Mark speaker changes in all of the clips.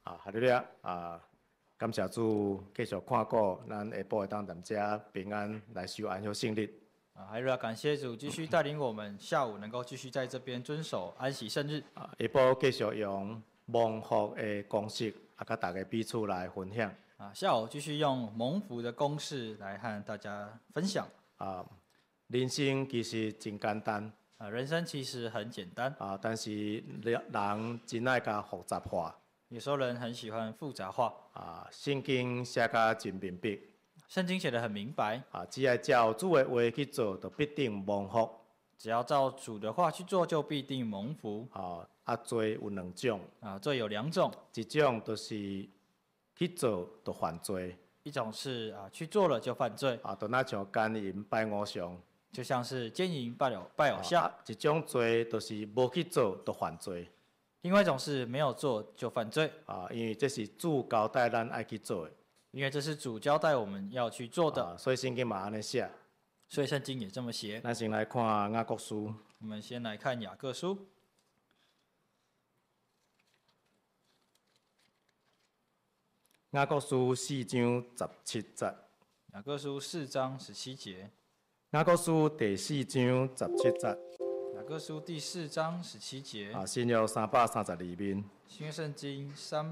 Speaker 1: 哈利路亚感谢主，继续看顾咱下晡会当踮遮平安来守安息圣日。
Speaker 2: 哈利路亚，感谢主继续带领我们，下午能够继续在这边遵守安息圣日。
Speaker 1: 下晡继续用蒙福的公式，甲大家彼此来分享。
Speaker 2: 下午继续用蒙福的公式来和大家分享。
Speaker 1: 人生其实真简单。
Speaker 2: 人生其实很简单。
Speaker 1: 但是人真爱甲复杂化。
Speaker 2: 有时候人很喜欢复杂化。
Speaker 1: 圣经写甲真明白。
Speaker 2: 圣经写得很明白。
Speaker 1: 只要照主的话去做，就必定蒙福。
Speaker 2: 只要照主的话去做，就必定蒙福。
Speaker 1: 罪有两种。
Speaker 2: 罪有两种。
Speaker 1: 一种就是去做就犯罪。
Speaker 2: 一种是去做了就犯罪。
Speaker 1: 就那像奸淫拜偶像。
Speaker 2: 就像是奸淫拜偶像。
Speaker 1: 一种罪就是无去做就犯罪。
Speaker 2: 另外一种是没有做就犯罪。
Speaker 1: 因为这是主交代咱爱去做的。
Speaker 2: 因为这是主交代我们要去做的。
Speaker 1: 所以圣经嘛安尼写。
Speaker 2: 所以圣经也这么写。
Speaker 1: 咱先来看雅各书。
Speaker 2: 我们先来看雅各书。
Speaker 1: 雅各书4章17节。
Speaker 2: 雅各书4章17节。
Speaker 1: 雅各书第4章17节。
Speaker 2: 雅各书第4章17节。
Speaker 1: 新约332面。
Speaker 2: 新约圣经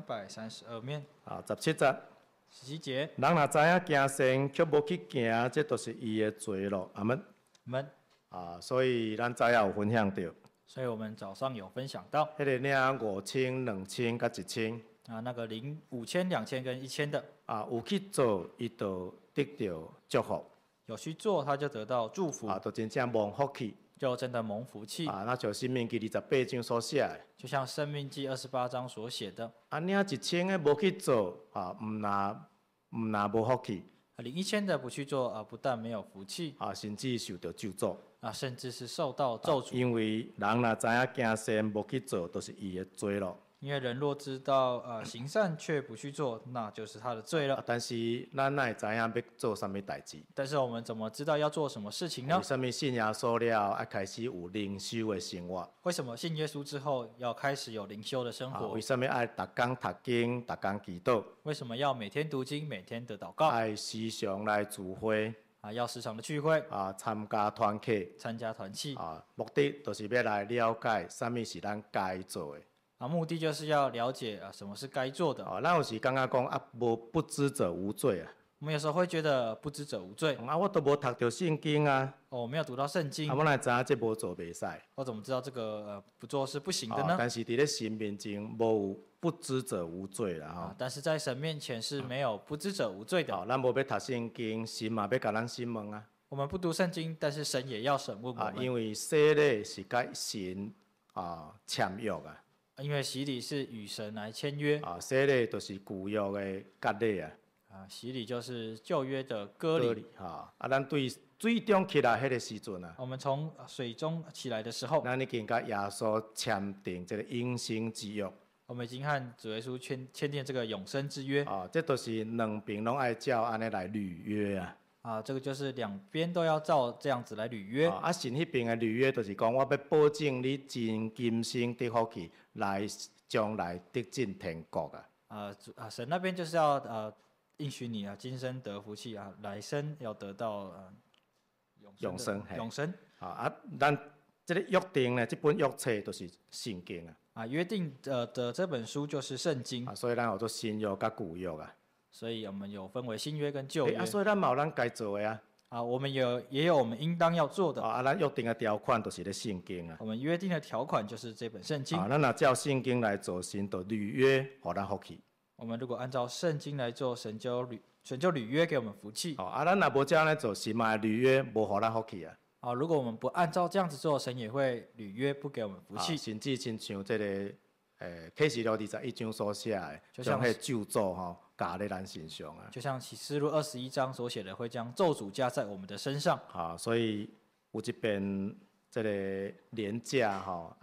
Speaker 2: 332面。
Speaker 1: 17节。
Speaker 2: 17节。
Speaker 1: 人若知影行善，却无去行，这就是伊的罪咯。阿们。所以咱早有分享到。
Speaker 2: 所以我们早上有分享到。
Speaker 1: 迄个领5000、2000、甲1000。
Speaker 2: 那个领5000、2000跟1000的。
Speaker 1: 有去做，伊就得到祝福。
Speaker 2: 有去做，他就得到祝福。
Speaker 1: 就真正蒙福气。
Speaker 2: 就真的蒙福气。
Speaker 1: 那像《申命记》28章所写的。
Speaker 2: 就像《申命记》28章所写的。
Speaker 1: 领1000的无去做，毋那无福气。
Speaker 2: 领1000的不去做，不但没有福气，
Speaker 1: 甚至受到咒诅。
Speaker 2: 甚至是受到咒诅。
Speaker 1: 因为人若知影行善无去做，都是伊的罪咯。
Speaker 2: 因为人若知道行善却不去做，那就是他的罪了。
Speaker 1: 但是咱哪会知影要做什么代志？
Speaker 2: 但是我们怎么知道要做什么事情呢？
Speaker 1: 为什么信耶稣了，爱开始有灵修的生活？
Speaker 2: 为什么信耶稣之后要开始有灵修的生活？
Speaker 1: 为什么爱逐工读经、逐工祈祷？
Speaker 2: 为什么要每天读经、每天的祷告？
Speaker 1: 爱时常来聚会。
Speaker 2: 要时常的聚会。
Speaker 1: 参加团契。
Speaker 2: 参加团契。
Speaker 1: 目的就是要来了解什么是咱该做的。
Speaker 2: 目的就是要了解什么是该做的。
Speaker 1: 咱有时感觉讲不知者无罪啊。
Speaker 2: 我们有时候会觉得不知者无罪。
Speaker 1: 我都无读到圣经啊。
Speaker 2: 我没有读到圣经。
Speaker 1: 我哪知影这无做袂使？
Speaker 2: 我怎么知道这个不做是不行的呢？
Speaker 1: 但是伫咧神面前无有不知者无罪啦
Speaker 2: 但是在神面前是没有不知者无罪的。
Speaker 1: 咱无要读圣经，神嘛要甲咱审问啊。
Speaker 2: 我们不读圣经，但是神也要审问我们。
Speaker 1: 因为洗礼是甲神签约啊。
Speaker 2: 因为洗礼是与神来签约。
Speaker 1: 洗礼就是旧约的割礼啊。
Speaker 2: 洗礼就是旧约的割礼。
Speaker 1: 咱对水中起来迄个时阵啊。
Speaker 2: 我们从水中起来的时候，
Speaker 1: 咱已经甲耶稣签订这个永生之约。
Speaker 2: 我们已经和主耶稣签订这个永生之约。
Speaker 1: 这都是两边拢爱照安尼来履约啊。
Speaker 2: 这个就是两边都要照这样子来履约。
Speaker 1: 神迄边的履约就是讲，我要保证你真今生得福气，来将来得进天国啊。
Speaker 2: 神那边就是要应许你今生得福气来生要得到永生。
Speaker 1: 咱这个约定呢，这本约册就是圣经啊。
Speaker 2: 约定的这本书就是圣经。
Speaker 1: 所以咱有做新约甲旧约啊。
Speaker 2: 所以我们有分为新约跟旧约。
Speaker 1: 所以咱嘛有咱该做的
Speaker 2: 我们也有我们应当要做的。
Speaker 1: 咱约定的条款就是咧圣经啊。
Speaker 2: 我们约定的条款就是这本圣经。
Speaker 1: 咱若照圣经来做，神就履约，互咱福气。
Speaker 2: 我们如果按照圣经来做，神就履约给我们福气。
Speaker 1: 咱若无这样来做，神嘛履约无互咱福气啊。
Speaker 2: 如果我们不按照这样子做，神也会履约不给我们福气。
Speaker 1: 甚至亲像这个启示录21章所写的，将迄咒诅加在咱身上啊。
Speaker 2: 就像启示录21章所写的，会将咒诅加在我们的身上。
Speaker 1: 所以有一遍这个连假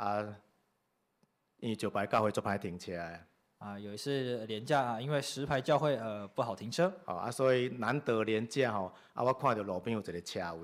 Speaker 1: 因为石牌教会做歹停车的。
Speaker 2: 有一次连假因为石牌教会不好停车。
Speaker 1: 所以难得连假我看到路边有一个车位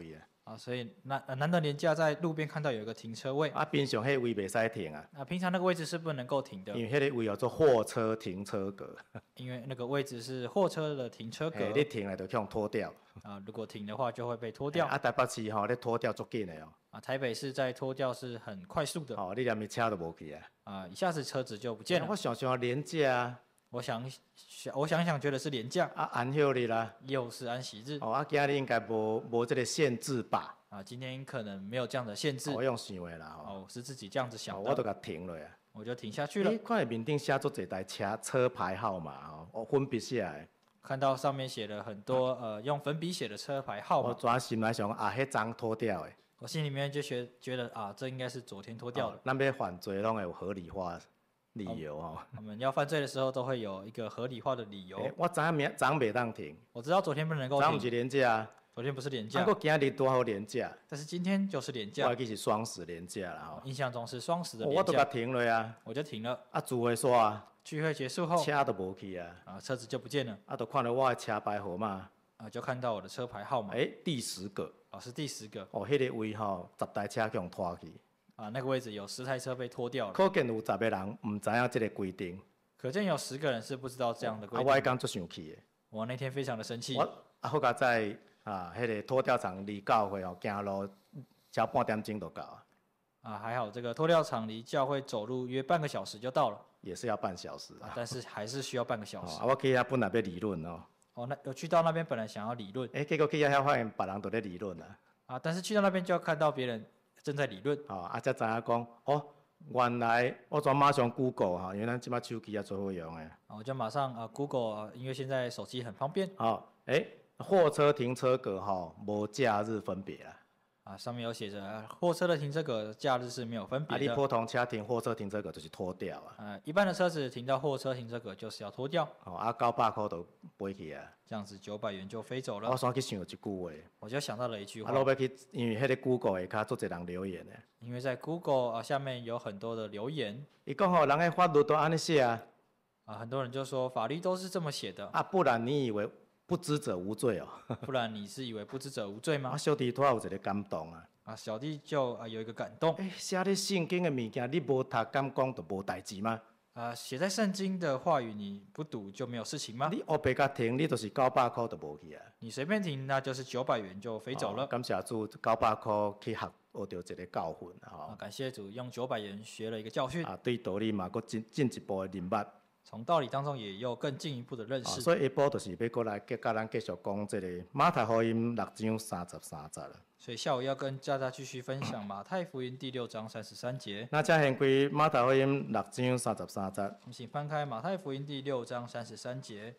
Speaker 2: 啊，所以难得廉价在路边看到有一个停车位
Speaker 1: 啊，平常迄位袂使停啊，
Speaker 2: 啊，平常那个位置是不能够停的，
Speaker 1: 因为迄个位叫做货车停车格，
Speaker 2: 因为那个位置是货车的停车格
Speaker 1: 嘿，你停了就向拖掉。
Speaker 2: 啊，如果停的话就会被拖掉
Speaker 1: 啊，台北市吼，咧拖掉足紧的哦，
Speaker 2: 啊，台北市在拖掉是很快速的
Speaker 1: 哦，你连伊车都无去啊。
Speaker 2: 啊，一下子车子就不见了。
Speaker 1: 我想想廉价啊，
Speaker 2: 我想，觉得是廉价，
Speaker 1: 啊安休日啦，
Speaker 2: 又是安息日
Speaker 1: 哦，啊今日应该无这个限制吧？
Speaker 2: 啊，今天可能没有这样的限制
Speaker 1: 我用想的啦，吼，
Speaker 2: 哦，是自己这样子想的，
Speaker 1: 我都甲停落啊。
Speaker 2: 我就停下去了。
Speaker 1: 看面顶写足一台车牌号码吼，哦，分别写的。
Speaker 2: 看到上面写了很多用粉笔写的车牌号
Speaker 1: 我
Speaker 2: 码，
Speaker 1: 转心来想啊，迄张脱掉的。
Speaker 2: 我心里面就觉得啊，这应该是昨天脱掉的。
Speaker 1: 咱要犯罪拢会有合理化理由吼。
Speaker 2: 我们要犯罪的时候都会有一个合理化的理由。
Speaker 1: 我知影明昨袂当停，
Speaker 2: 我知道昨天不能够停，
Speaker 1: 昨毋是廉价啊，
Speaker 2: 昨天不是廉
Speaker 1: 啊，
Speaker 2: 价，
Speaker 1: 过今日多好廉价，
Speaker 2: 但是今天就是廉
Speaker 1: 我
Speaker 2: 价
Speaker 1: 还，记是双十廉价啦吼。
Speaker 2: 印象中是双十的
Speaker 1: 我都甲
Speaker 2: 廉价，
Speaker 1: 停落啊，
Speaker 2: 我就停了。
Speaker 1: 啊，聚会煞，
Speaker 2: 聚会结束后
Speaker 1: 车都无去啊，
Speaker 2: 啊，车子就不见了
Speaker 1: 啊，都看到我的车牌号码，
Speaker 2: 啊，就看到我的车牌号码，
Speaker 1: 第10个，
Speaker 2: 啊，是第10个
Speaker 1: 哦，迄个位吼，10台车向拖去，
Speaker 2: 啊，那个位置有10台车被拖掉了，
Speaker 1: 可见有10个人毋知影即个规定，
Speaker 2: 可见有10个人是不知道这样的规
Speaker 1: 啊，
Speaker 2: 定。
Speaker 1: 我迄工足生气的，
Speaker 2: 我那天非常的生气，
Speaker 1: 我好佳在迄个拖吊场离教会吼，行路超半点钟就到啊，
Speaker 2: 啊，还好这个拖吊场离教会走路约半个小时就到了，
Speaker 1: 也是要半小时啊。
Speaker 2: 但是还是需要半个小时。
Speaker 1: 啊，我去遐本来要理论哦，
Speaker 2: 哦，那我去到那边本来想要理论
Speaker 1: 结果去遐发现别人都咧理论啊，
Speaker 2: 啊，但是去到那边就要看到别人正在理论
Speaker 1: 才知影讲，哦，原来我转马上 Google 哈，因为咱即摆手机也做好用诶。
Speaker 2: 啊，我就马上Google，因为现在手机很方便
Speaker 1: 货车停车格吼无假日分别啦。
Speaker 2: 啊，上面有写着货车的停车格假日是没有分别
Speaker 1: 你
Speaker 2: 的。
Speaker 1: 普通车停货车停车格就是拖掉啊。
Speaker 2: 一般的车子停到货车停车格就是要拖掉，
Speaker 1: 900块就飞去啊。
Speaker 2: 这样子900元就飞走
Speaker 1: 我
Speaker 2: 了。
Speaker 1: 煞去想一句话，
Speaker 2: 我就想到了一句话，
Speaker 1: 落要去，因为迄个 Google 下骹足侪人留言诶。
Speaker 2: 因为在 Google 下面有很多的留言
Speaker 1: 伊讲吼，人诶法律都安尼写啊，
Speaker 2: 很多人就说法律都是这么写的，
Speaker 1: 不然你以为不知者无罪哦？
Speaker 2: 不然你是以为不知者无罪吗？
Speaker 1: 小弟拄仔有一个感动啊。
Speaker 2: 小弟就有一个感动
Speaker 1: 写咧圣经诶物件，你无读敢讲就无代志吗？
Speaker 2: 写在圣经的话语你不读就没有事情吗？
Speaker 1: 你黑白甲停，你就是900块就无去啊。
Speaker 2: 你随便停那就是900元就飞走了。
Speaker 1: 感谢主，900块去学到一个教训啊！
Speaker 2: 感谢主，用900元学了一个教训
Speaker 1: 对道理嘛，搁进一步的明白。
Speaker 2: 从道理当中也有更进一步的认识。
Speaker 1: 所以下晡就是要过来甲咱继续讲这个马太福音6章33节啦。
Speaker 2: 所以下午要跟大家继续分享马太福音第6章33节。
Speaker 1: 那再掀开马太福音6章33节。
Speaker 2: 我们请翻开马太福音第6章33节。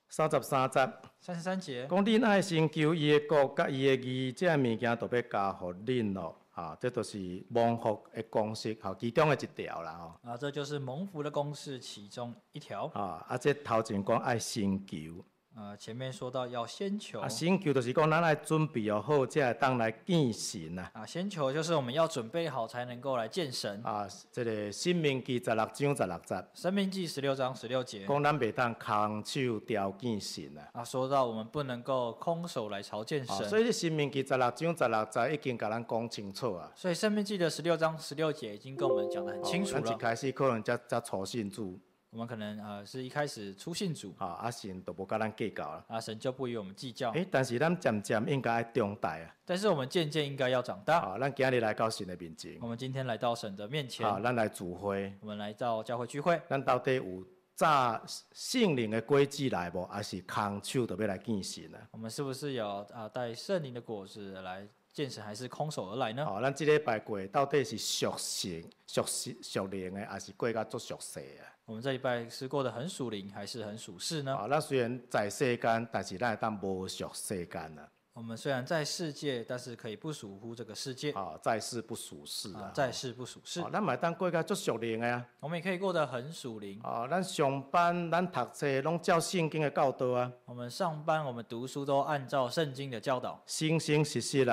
Speaker 1: 33节。
Speaker 2: 33节。
Speaker 1: 讲恁爱先求伊的国甲伊的义，这物件都要加互恁咯。这就是蒙福的公式，其中的一条啦。
Speaker 2: 这就是蒙福的公式其中一条。
Speaker 1: 这头前讲爱先求。
Speaker 2: 前面说到要先求。
Speaker 1: 先求就是讲咱爱准备好，才会当来见神啊。
Speaker 2: 先求就是我们要准备好才能够来见神。
Speaker 1: 这个申命记16章16节。
Speaker 2: 申命记16章16节。
Speaker 1: 讲咱袂当空手朝见神啊。
Speaker 2: 说到我们不能够空手来朝见神。
Speaker 1: 所以申命记16章16节已经甲咱讲清楚啊。
Speaker 2: 所以申命记的16章16节已经跟我们讲得很清楚了。
Speaker 1: 咱一开始可能才初信主。
Speaker 2: 我们可能是一开始初信主，
Speaker 1: 神都无甲咱计较啦。
Speaker 2: 神就不与我们计较。
Speaker 1: 但是咱渐渐应该爱长大啊。
Speaker 2: 但是我们渐渐应该要长大。
Speaker 1: 咱今日来到神的面前。
Speaker 2: 我们今天来到神的面前。
Speaker 1: 咱来聚会。
Speaker 2: 我们来到教会聚会。
Speaker 1: 咱到底有照圣灵的轨迹来无？还是空手就要来见神啊？
Speaker 2: 我们是不是有带圣灵的果子来见神，还是空手而来呢？
Speaker 1: 咱这礼拜过到底是属灵的，还是过甲足属世啊？
Speaker 2: 我们这礼拜是过得很属灵，还是很属世呢？
Speaker 1: 咱虽然在世间，但是咱会当无属世间啊。
Speaker 2: 我们虽然在世界，但是可以不属乎这个世界。
Speaker 1: 在世不属世啊。
Speaker 2: 在世不属世。
Speaker 1: 咱嘛当过甲足属灵的啊。
Speaker 2: 我们也可以过得很属灵。
Speaker 1: 咱上班，咱读册拢照圣经的教导啊。
Speaker 2: 我们上班，我们读书都按照圣经的教导。
Speaker 1: 生生实实啊。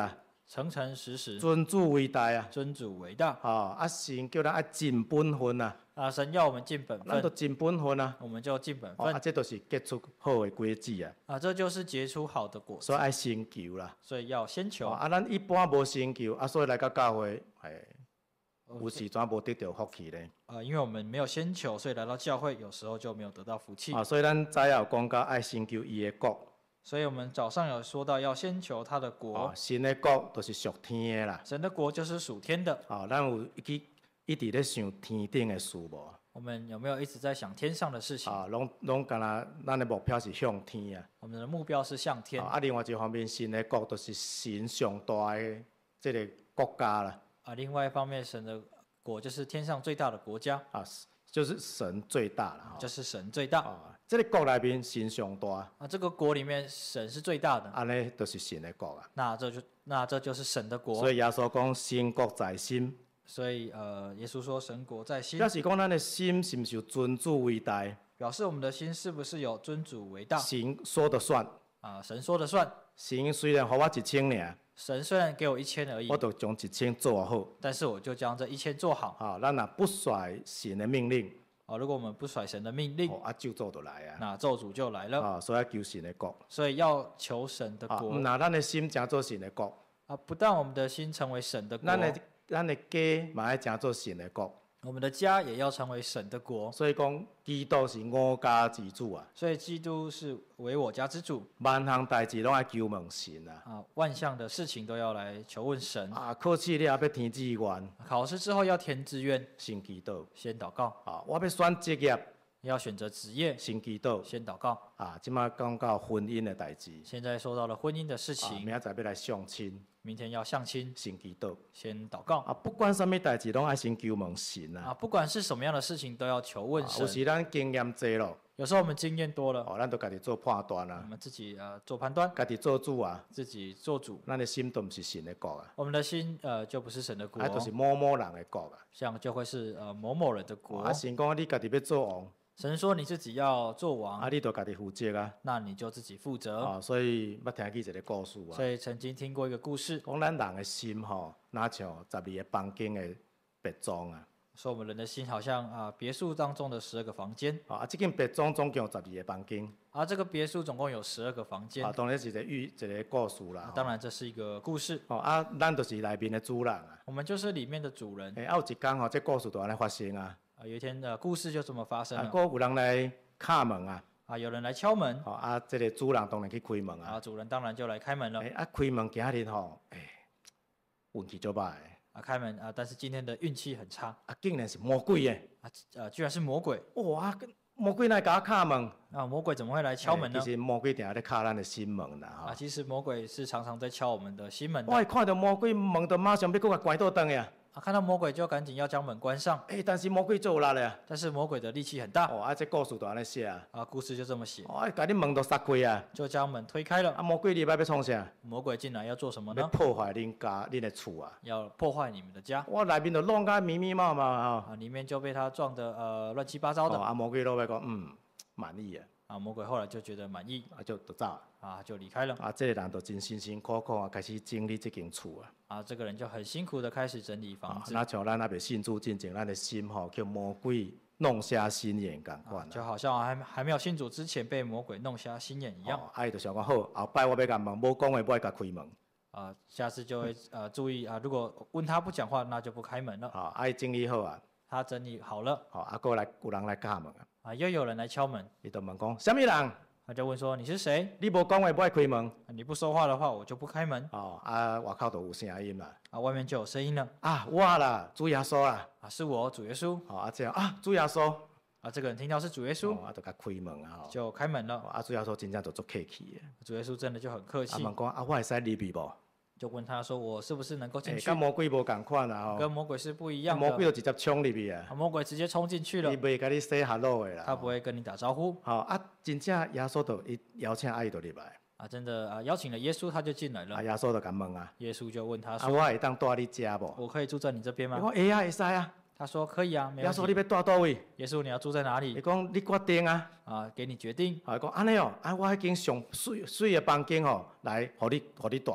Speaker 2: 诚诚实实，
Speaker 1: 尊主为大啊，
Speaker 2: 尊主为大。
Speaker 1: 神叫咱爱尽本分啊，
Speaker 2: 神要我们尽本分，
Speaker 1: 咱就尽本分啊，
Speaker 2: 我们就尽本分。
Speaker 1: 这就是结出好的果子啊，
Speaker 2: 这就是结出好的果子。
Speaker 1: 所以爱先求啦，
Speaker 2: 所以要先求。
Speaker 1: 咱一般无先求所以来到教会，有时怎无得到福气呢？
Speaker 2: 因为我们没有先求，所以来到教会有时候就没有得到福气。
Speaker 1: 所以咱早有讲到爱先求伊的国。
Speaker 2: 所以我们早上有说到要先求他的国。
Speaker 1: 神的国就是属天的啦。
Speaker 2: 神的国就是属天的。
Speaker 1: 咱有一直咧想天顶的事无？
Speaker 2: 我们有没有一直在想天上的事情？
Speaker 1: 拢干那咱的目标是向天啊。
Speaker 2: 我们的目标是向天。
Speaker 1: 另外一方面，神的国就是神上大的这个国家啦。
Speaker 2: 另外一方面，神的国就是天上最大的国家。
Speaker 1: 就是神最大了。
Speaker 2: 就是神最大。
Speaker 1: 这个国里面神上大。
Speaker 2: 这个国里面神是最大的。
Speaker 1: 安尼就是神的国啊。
Speaker 2: 那这就是神的国。
Speaker 1: 所以耶稣讲神国在心。
Speaker 2: 所以耶稣说神国在心。
Speaker 1: 表示讲咱的心是不是有尊主为大？
Speaker 2: 表示我们的心是不是有尊主为大？
Speaker 1: 神说的算。
Speaker 2: 神说的算。
Speaker 1: 神虽然给我1000尔。
Speaker 2: 神虽然给我1000而已，
Speaker 1: 我就将1000做好。
Speaker 2: 但是我就将这1000做好。
Speaker 1: 咱若不甩神的命令。
Speaker 2: 如果我们不甩神的命令，
Speaker 1: 咒诅就来啊。
Speaker 2: 那咒诅就来了。
Speaker 1: 所以要求神的国。
Speaker 2: 所以要求神的国。
Speaker 1: 那咱的心成做神的国。
Speaker 2: 不但我们的心成为神的国，
Speaker 1: 咱的家嘛要成做神的国。
Speaker 2: 我们的家也要成为神的国。
Speaker 1: 所以讲，基督是我家之主啊。
Speaker 2: 所以基督是为我家之主。
Speaker 1: 万项代志拢要求问神啊。
Speaker 2: 万项的事情都要来求问神。
Speaker 1: 考试了要填志愿。
Speaker 2: 考试之后要填志愿。
Speaker 1: 先祈祷。
Speaker 2: 先祷告。
Speaker 1: 我要选职业。
Speaker 2: 要选择职业。
Speaker 1: 先祈祷。
Speaker 2: 先祷告。
Speaker 1: 即马讲到婚姻的代志。
Speaker 2: 现在说到了婚姻的事情。
Speaker 1: 明仔载要来相亲。
Speaker 2: 明天要相亲。
Speaker 1: 先祈祷。
Speaker 2: 先祷告。
Speaker 1: 不管什么代志，拢爱先求问神啊。
Speaker 2: 不管是什么样的事情，都要求问神。
Speaker 1: 有时咱经验多咯。
Speaker 2: 有时候我们经验多了，
Speaker 1: 咱就家己做判断啊。
Speaker 2: 我们自己做判断，
Speaker 1: 家己做主啊。
Speaker 2: 自己做主。
Speaker 1: 咱的心都不是神的国啊。
Speaker 2: 我们的心就不是神的国。
Speaker 1: 就是某某人的国啊。
Speaker 2: 这样就会是某某人的国。
Speaker 1: 神讲你家己要做王。
Speaker 2: 神说你自己要做王，
Speaker 1: 你就家己负责啊。
Speaker 2: 那你就自己负责。
Speaker 1: 所以捌听起一个故事啊。
Speaker 2: 所以曾经听过一个故事，
Speaker 1: 讲咱人的心哪像12个房间的别庄啊。
Speaker 2: 说我们人的心好像别墅当中的12个房间。
Speaker 1: 这间别庄总共有12个房间。
Speaker 2: 这个别墅总共有12个房间。
Speaker 1: 当然是一个故事啦。
Speaker 2: 当然这是一个故事。
Speaker 1: 咱就是里面的主人啊。
Speaker 2: 我们就是里面的主人。
Speaker 1: 有一天这故事就安尼发生啊。
Speaker 2: 有一天的故事就这么发生了。
Speaker 1: 有人来敲门啊。
Speaker 2: 有人来敲门。
Speaker 1: 这个主人当然去开门啊。
Speaker 2: 主人当然就来开门了。
Speaker 1: 开门今日运气就歹。
Speaker 2: 开门但是今天的运气很差。
Speaker 1: 竟然是魔鬼耶。
Speaker 2: 居然是魔鬼。
Speaker 1: 魔鬼来给我敲门。
Speaker 2: 魔鬼怎么会来敲门呢？
Speaker 1: 其实魔鬼定在敲咱的心门啦。
Speaker 2: 其实魔鬼是常常在敲我们的心门。
Speaker 1: 我看到魔鬼门，就马上要给我关倒灯呀。
Speaker 2: 看到魔鬼就赶紧要将门关上。
Speaker 1: 但是魔鬼做有力呀。
Speaker 2: 但是魔鬼的力气很大。
Speaker 1: 这故事就安尼写啊。
Speaker 2: 故事就这么写。
Speaker 1: 把你门都杀开啊。
Speaker 2: 就将门推开了。
Speaker 1: 魔鬼入来要创啥？
Speaker 2: 魔鬼进来要做什么呢？
Speaker 1: 要破坏恁家、恁的厝啊。
Speaker 2: 要破坏你们的家。
Speaker 1: 我里面就弄个密密麻麻
Speaker 2: 里面就被他撞得乱七八糟的。
Speaker 1: 魔鬼老板讲满意啊。
Speaker 2: 魔鬼后来就觉得满意。
Speaker 1: 就走。
Speaker 2: 就离开了。
Speaker 1: 这个人就真辛辛苦苦开始整理这间厝
Speaker 2: 啊。这个人就很辛苦的开始整理房子。
Speaker 1: 那像咱还未信主之前，咱的心叫魔鬼弄瞎心眼同款。
Speaker 2: 就好像还没有信主之前被魔鬼弄瞎心眼一样。
Speaker 1: 伊就想讲好，后摆我要甲门，无讲话我要甲开门。
Speaker 2: 下次就会注意如果问他不讲话，那就不开门了。
Speaker 1: 伊整理好啊。
Speaker 2: 他整理好了。
Speaker 1: 有人来敲门啊。
Speaker 2: 又有人来敲门。
Speaker 1: 伊就问讲，什么人？
Speaker 2: 他就问说：“你是谁？
Speaker 1: 你无讲话，不爱开门。
Speaker 2: 你不说话的话，我就不开门。”
Speaker 1: 外口就有声音啦。
Speaker 2: 外面就有声音了。
Speaker 1: 我啦，主耶稣啦。
Speaker 2: 是我，主耶稣。
Speaker 1: 这样主耶稣。
Speaker 2: 这个人听到是主耶稣。
Speaker 1: 就甲开门啊。
Speaker 2: 就开门了。
Speaker 1: 主耶稣真正就足客气的。
Speaker 2: 主耶稣真的就很客气。
Speaker 1: 问讲我会使入去无？
Speaker 2: 就问他说：“我是不是能够进去？”
Speaker 1: 跟魔鬼无同款啊。
Speaker 2: 跟魔鬼是不一样的。
Speaker 1: 魔鬼就直接冲入去啊。
Speaker 2: 魔鬼直接冲进去了。
Speaker 1: 伊袂甲你 say hello 的啦。
Speaker 2: 他不会跟你打招呼。
Speaker 1: 真正耶稣就邀请伊就入来。
Speaker 2: 真的邀请了耶稣，他就进来了。
Speaker 1: 耶稣就甲问啊。
Speaker 2: 耶稣就问他说：“
Speaker 1: 我会当住你家无？
Speaker 2: 我可以住在你这边吗？”
Speaker 1: 我会啊，会使啊。
Speaker 2: 他说：“可以啊，没问题。”
Speaker 1: 耶稣你要住倒位？
Speaker 2: 耶稣你要住在哪里？
Speaker 1: 你讲你决定啊。
Speaker 2: 给你决定。
Speaker 1: 讲安尼哦，我迄间上水的房间来，互你住。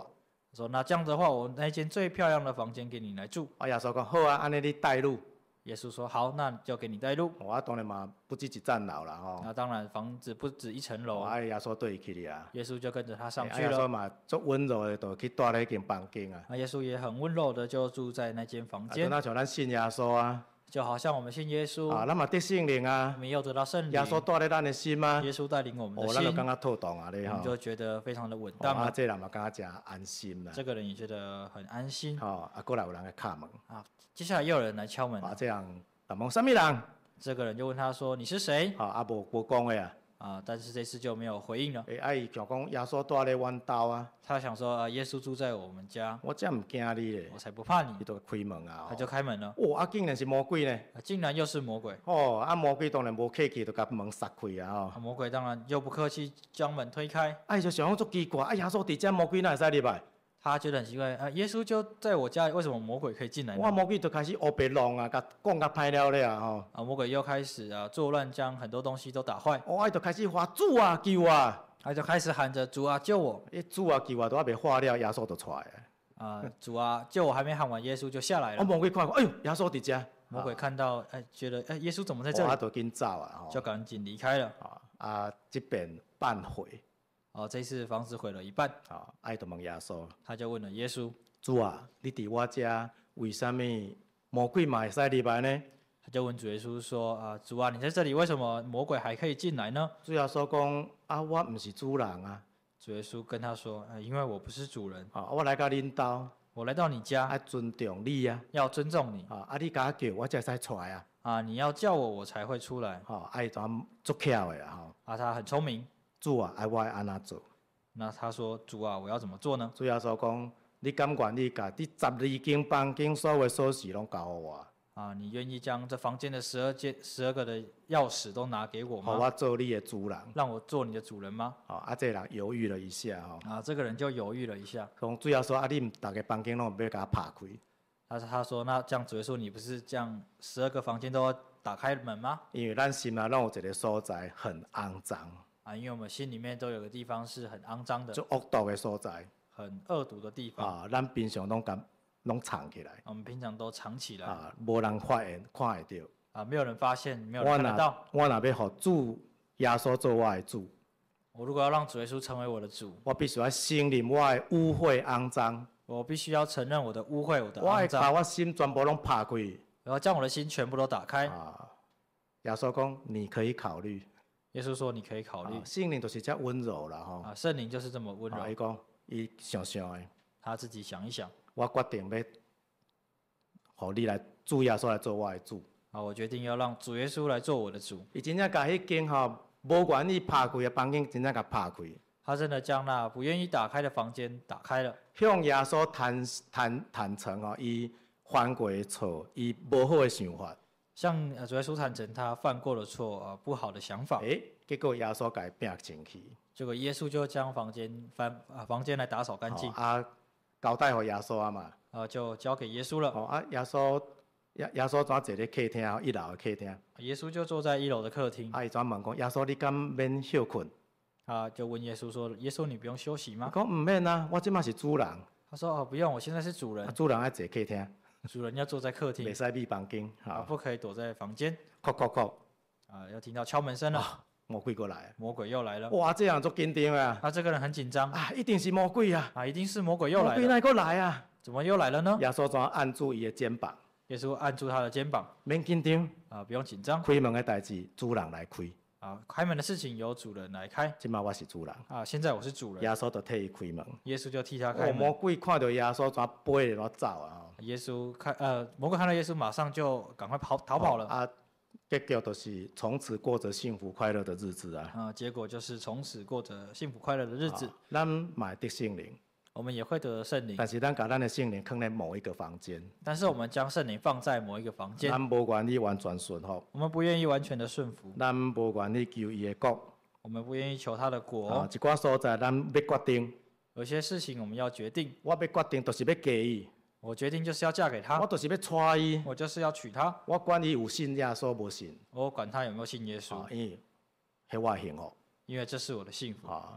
Speaker 2: 说那这样的话，我那间最漂亮的房间给你来住。
Speaker 1: 啊，耶稣讲好啊，安尼你带路。
Speaker 2: 耶稣说好，那就给你带路。
Speaker 1: 我当然嘛不止一层楼啦吼。
Speaker 2: 那当然房子不止一层楼，
Speaker 1: 啊，耶稣对伊去哩啊。
Speaker 2: 耶稣就跟着他上去
Speaker 1: 耶稣
Speaker 2: 了。
Speaker 1: 嘛足温柔的，就去住咧迄间房间啊。
Speaker 2: 那耶稣也很温柔的就住在那间房间，
Speaker 1: 那像咱信耶稣啊，
Speaker 2: 就好像我们信耶稣，
Speaker 1: 啊，咱嘛得圣灵啊
Speaker 2: 我，们又得到圣灵，
Speaker 1: 耶稣住咧咱的心啊。
Speaker 2: 耶稣带领我们的
Speaker 1: 咱就
Speaker 2: 心，
Speaker 1: 感觉妥当啊咧吼。
Speaker 2: 我们就觉得非常的稳当
Speaker 1: 啊，
Speaker 2: 了。
Speaker 1: 这人嘛感觉真安心啦。
Speaker 2: 这个人也觉得很安心。
Speaker 1: 吼，啊，过来有人来敲门。
Speaker 2: 接下来又有人来敲门，
Speaker 1: 啊，这样问什么人？
Speaker 2: 这个人就问他说：“你是谁
Speaker 1: 啊，啊无讲的啊。
Speaker 2: 但是这次就没有回应了。
Speaker 1: 伊想讲耶稣住咧阮兜啊，
Speaker 2: 他想说：“耶稣住在我们家，
Speaker 1: 我才毋惊你咧。
Speaker 2: 我才不怕你。
Speaker 1: 伊就开门啊。
Speaker 2: 他就开门了。
Speaker 1: 哦，啊，竟然是魔鬼呢。
Speaker 2: 竟然又是魔鬼。
Speaker 1: 哦，啊，魔鬼当然无客气，就甲门杀开啊。
Speaker 2: 魔鬼当然又不客气，将门推开。
Speaker 1: 伊就想讲足奇怪，啊，耶稣伫遮，魔鬼哪会使入来？
Speaker 2: 他觉得很奇怪，耶稣就在我家里，为什么魔鬼可以进来呢？
Speaker 1: 哇，魔鬼就开始黑白弄啊，甲讲甲歹了咧啊吼。
Speaker 2: 魔鬼又开始作乱，将很多东西都打坏。
Speaker 1: 哦，伊就开始喊主啊救啊，
Speaker 2: 他就开始喊着主啊救我。
Speaker 1: 主啊救啊，都还没喊了，耶稣就出来
Speaker 2: 主啊救我，还没喊完，耶稣就下来了。
Speaker 1: 魔鬼看，哎呦，耶稣伫遮。
Speaker 2: 魔鬼看到，觉得耶稣怎么在这里？
Speaker 1: 就紧走啊，
Speaker 2: 就赶紧离开了。
Speaker 1: 啊，这边半毁。
Speaker 2: 这次房子毁了一半。
Speaker 1: 伊就问耶稣，
Speaker 2: 他就问了耶稣：
Speaker 1: 主啊，你伫我遮，为什么魔鬼嘛会使入来呢？
Speaker 2: 他就问主耶稣说：主啊，你在这里，为什么魔鬼还可以进来呢？
Speaker 1: 主耶稣讲：啊，我毋是主人啊。
Speaker 2: 主耶稣跟他说：因为我不是主人。
Speaker 1: 我来到恁兜，
Speaker 2: 我来到你家，
Speaker 1: 爱尊重你啊，
Speaker 2: 要尊重你。
Speaker 1: 你甲我叫，我才会使出来啊。
Speaker 2: 你要叫我，我才会出来。
Speaker 1: 伊怎足巧的
Speaker 2: 他很聪明。
Speaker 1: 主啊，我要安怎做？
Speaker 2: 那他说：主啊，我要怎么做呢？
Speaker 1: 主耶稣讲：你甘愿你甲你12间房间所有的锁匙拢交互我？
Speaker 2: 你愿意将这房间的12个的钥匙都拿给我吗？
Speaker 1: 我做你的主人，
Speaker 2: 让我做你的主人吗？
Speaker 1: 这人犹豫了一下
Speaker 2: 这个人就犹豫了一下。
Speaker 1: 讲主耶稣你逐个房间拢要甲我拍开？
Speaker 2: 他说：那这样主耶稣，你不是这样12个房间都要打开门吗？
Speaker 1: 因为咱心拢有一个所在很肮脏。
Speaker 2: 因为我们心里面都有个地方是很肮脏的，
Speaker 1: 就恶毒的所在，
Speaker 2: 很恶毒的地方。
Speaker 1: 咱平常拢藏起来。
Speaker 2: 我们平常都藏起来。
Speaker 1: 无人发现看会到。
Speaker 2: 没有人发现，没有人看得到。
Speaker 1: 我若要互主耶稣做我的主，
Speaker 2: 我如果要让主耶稣成为我的主，
Speaker 1: 我必须要承认我的污秽肮脏。
Speaker 2: 我必须要承认我的污秽，我的肮脏。
Speaker 1: 我会把我心全部拢拍开。
Speaker 2: 我要将我的心全部都打开。
Speaker 1: 耶稣讲：你可以考虑。
Speaker 2: 耶稣说：“你可以考虑。”
Speaker 1: 圣灵就是这温柔啦，
Speaker 2: 圣灵就是这么温柔。
Speaker 1: 伊讲，伊想想的，
Speaker 2: 他自己想一想。
Speaker 1: 我决定要，互你来主耶稣来做我的主。
Speaker 2: 我决定要让主耶稣来做我的主。
Speaker 1: 伊真正甲迄间无愿意拍开的房间，真正甲拍开。
Speaker 2: 他真的将那不愿意打开的房间打开了。
Speaker 1: 向耶稣坦诚伊犯过的错，伊无好的想法。
Speaker 2: 向主耶稣坦诚他犯过的错，不好的想法。
Speaker 1: 结果耶稣甲伊摒清去。
Speaker 2: 结果耶稣就将房间来打扫干净。
Speaker 1: 交代给耶稣嘛。
Speaker 2: 就交给耶稣了。
Speaker 1: 耶稣怎坐咧客厅1楼的客厅？
Speaker 2: 耶稣就坐在1楼的客厅。
Speaker 1: 伊怎问讲？耶稣，你敢免休困？
Speaker 2: 就问耶稣说：“耶稣，你不用休息吗？”
Speaker 1: 讲唔免啊，我即马是主人。
Speaker 2: 他说：“不用，我现在是主人。”
Speaker 1: 主人爱坐客厅。
Speaker 2: 主人要坐在客厅，
Speaker 1: 袂使覕房间，
Speaker 2: 不可以躲在房间。
Speaker 1: 叩叩叩，
Speaker 2: 要听到敲门声了。
Speaker 1: 魔鬼过来，
Speaker 2: 魔鬼又来了。
Speaker 1: 哇，这样足紧张啊！
Speaker 2: 这个人很紧张
Speaker 1: 一定是魔鬼啊！
Speaker 2: 一定是魔鬼又来了。
Speaker 1: 魔鬼哪个来啊？
Speaker 2: 怎么又来了呢？
Speaker 1: 耶稣怎按住伊的肩膀？
Speaker 2: 耶稣按住他的肩膀，
Speaker 1: 免紧张
Speaker 2: 不用紧张。
Speaker 1: 开门的代志，主人来开。
Speaker 2: 开门的事情由主人来开。
Speaker 1: 今嘛我是主人
Speaker 2: 现在我是主人。
Speaker 1: 耶稣就替伊开门。
Speaker 2: 耶稣就替他开门。
Speaker 1: 魔鬼看到耶稣怎飞就走啊！
Speaker 2: 魔鬼看到耶稣，马上就赶快逃跑了。
Speaker 1: 结果就是从此过着幸福快乐的日子啊！
Speaker 2: 结果就是从此过着幸福快乐的日子。
Speaker 1: 咱嘛得圣灵，
Speaker 2: 我们也会得圣灵，
Speaker 1: 但是咱把咱的圣灵放在某一个房间。
Speaker 2: 但是我们将圣灵放在某一个房间。
Speaker 1: 咱无愿意完全顺服，
Speaker 2: 我们不愿意完全的顺服。
Speaker 1: 咱无愿意求伊的国，
Speaker 2: 我们不愿意求他的国。
Speaker 1: 一寡所在咱要决定，
Speaker 2: 有些事情我们要决定。
Speaker 1: 我要决定，就是要嫁伊。
Speaker 2: 我决定就是要嫁给他。
Speaker 1: 我就是要娶伊。
Speaker 2: 我就是要娶她。
Speaker 1: 我管伊有信耶稣无信。
Speaker 2: 我管他有没有信耶稣。
Speaker 1: 因为迄我的幸福。
Speaker 2: 因为这是我的幸福。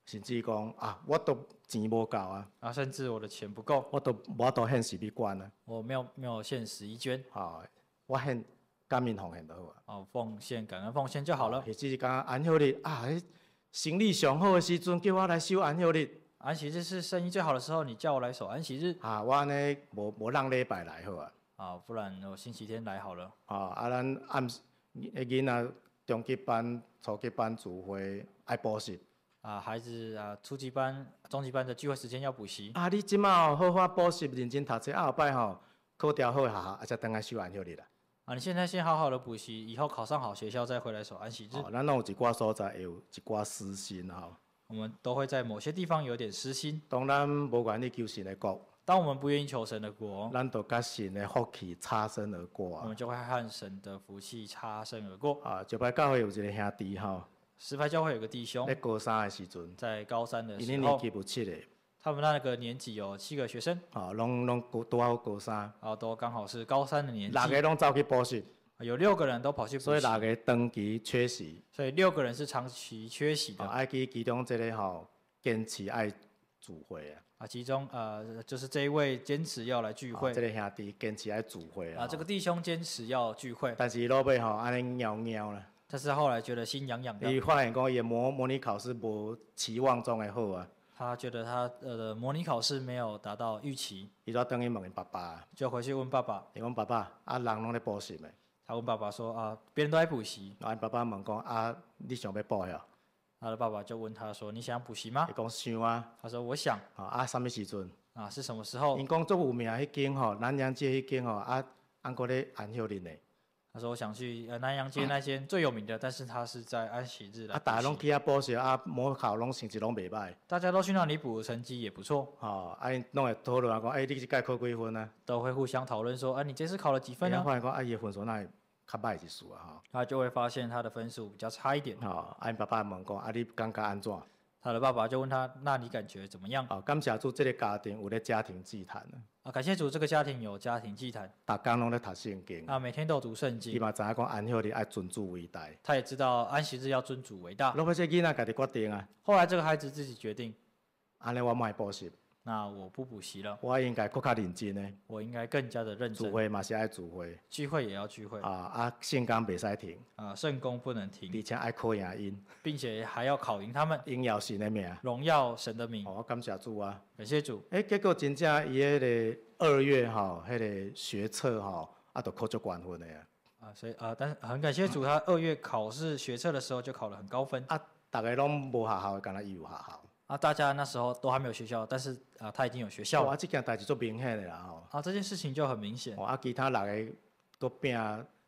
Speaker 1: 甚至讲啊，我都钱无够啊，
Speaker 2: 啊，甚至我的钱不够，
Speaker 1: 我都献十美元啊，
Speaker 2: 我没有献11捐，
Speaker 1: 我献感恩奉献就好啊。
Speaker 2: 奉献感恩奉献就好了。
Speaker 1: 或者是讲安息日啊，迄生意上好的时阵，叫我来守安息日
Speaker 2: 安息日是生意最好的时候，你叫我来守安息日
Speaker 1: 啊，我安尼无让礼拜来好啊。
Speaker 2: 不然我星期天来好了。
Speaker 1: 咱囡仔中级班、初级班聚会爱补习。
Speaker 2: 孩子初级班、中级班的聚会时间要补习。
Speaker 1: 你即马好好补习，认真读册，后摆考调好学校，才等来守安息日啦。
Speaker 2: 你现在先好好的补习，以后考上好学校再回来守安息日。
Speaker 1: 咱拢有一寡所在会有一寡私心
Speaker 2: 我们都会在某些地方有点私心。
Speaker 1: 当咱无愿意求神的国，
Speaker 2: 当我们不愿意求神的国，
Speaker 1: 咱就甲神的福气擦身而过
Speaker 2: 我们就会和神的福气擦身而过。
Speaker 1: 石牌教会有一个兄弟
Speaker 2: 石牌教会有个弟兄，
Speaker 1: 在高三的时阵，
Speaker 2: 在高三的
Speaker 1: 因
Speaker 2: 时候，
Speaker 1: 年纪有7个，
Speaker 2: 他们那个年级有7个学生，
Speaker 1: 拢拄好高三，
Speaker 2: 都刚好是高三的年纪
Speaker 1: 6个拢走去补习，
Speaker 2: 有6个人都跑去补习，
Speaker 1: 所以6个长期缺席，
Speaker 2: 所以6个人是长期缺席的。
Speaker 1: 爱去其中这个坚持爱聚会
Speaker 2: 其中就是这一位坚持要来聚会，
Speaker 1: 这个兄弟坚持爱聚会
Speaker 2: 这个弟兄坚持要聚会，
Speaker 1: 但是落尾安尼枵枵啦。
Speaker 2: 但是后来觉得心痒痒的，
Speaker 1: 伊发现讲伊的模拟考试无期望中的好啊，
Speaker 2: 他觉得他的模拟考试没有达到预期，
Speaker 1: 伊就等于问因爸爸，
Speaker 2: 就回去问爸爸。
Speaker 1: 伊讲爸爸，人拢咧补习的。
Speaker 2: 他问爸爸说别人都在补习。
Speaker 1: 因爸爸问讲你想要补呀？
Speaker 2: 他的爸爸就问他说：“你想补习吗
Speaker 1: 伊讲想啊。
Speaker 2: 他说：“我想。
Speaker 1: 什么时阵？
Speaker 2: 是什么时候？”
Speaker 1: 因讲足有名迄间南洋街迄间安搁咧安息日呢。
Speaker 2: 他说：“我想去南洋街那间最有名的，但是他是在安息日来补习。
Speaker 1: 大家拢去补习模考拢成绩拢袂歹。
Speaker 2: 大家都去那里补，成绩也不错。
Speaker 1: 因拢会讨论讲，你这届考几分啊？
Speaker 2: 都会互相讨论说，你这次考了几分呢？
Speaker 1: 发现讲，伊的分数哪会较歹一数啊？
Speaker 2: 他就会发现他的分数比较差一点。
Speaker 1: 因爸爸问讲，你感觉安怎？
Speaker 2: 他的爸爸就问他，那你感觉怎么样？
Speaker 1: 感谢主，这个家庭有咧家庭祭坛
Speaker 2: 感谢主，这个家庭有家庭祭坛，
Speaker 1: 逐工拢咧读圣经。
Speaker 2: 每天都有读圣
Speaker 1: 伊
Speaker 2: 经。
Speaker 1: 嘛知影讲安息日爱尊主为大。
Speaker 2: 他也知道安息日要尊主为大。
Speaker 1: 落尾这囡仔家己决定啊。
Speaker 2: 后来这个孩子自己决定，
Speaker 1: 安尼我莫补习。
Speaker 2: 那我不补习了，
Speaker 1: 我应该更较认真呢。
Speaker 2: 我应该更加的认真。
Speaker 1: 聚会嘛是爱聚会，
Speaker 2: 聚会也要聚会。
Speaker 1: 圣工袂使停。
Speaker 2: 圣工不能停，
Speaker 1: 而且爱考赢因，
Speaker 2: 并且还要考赢他们，
Speaker 1: 荣耀神的名，
Speaker 2: 荣耀神的名。
Speaker 1: 我感谢主啊！
Speaker 2: 感谢主。
Speaker 1: 结果真正伊迄个2月迄个学测都考足高分的
Speaker 2: 所以但是很感谢主，他2月考试学测的时候就考了很高分。
Speaker 1: 大家拢无学校，敢若伊有学校。
Speaker 2: 大家那时候都还没有学校，但是他已经有学校了。
Speaker 1: 这件代志足明显的啦
Speaker 2: 这件事情就很明显。
Speaker 1: 其他6个都拼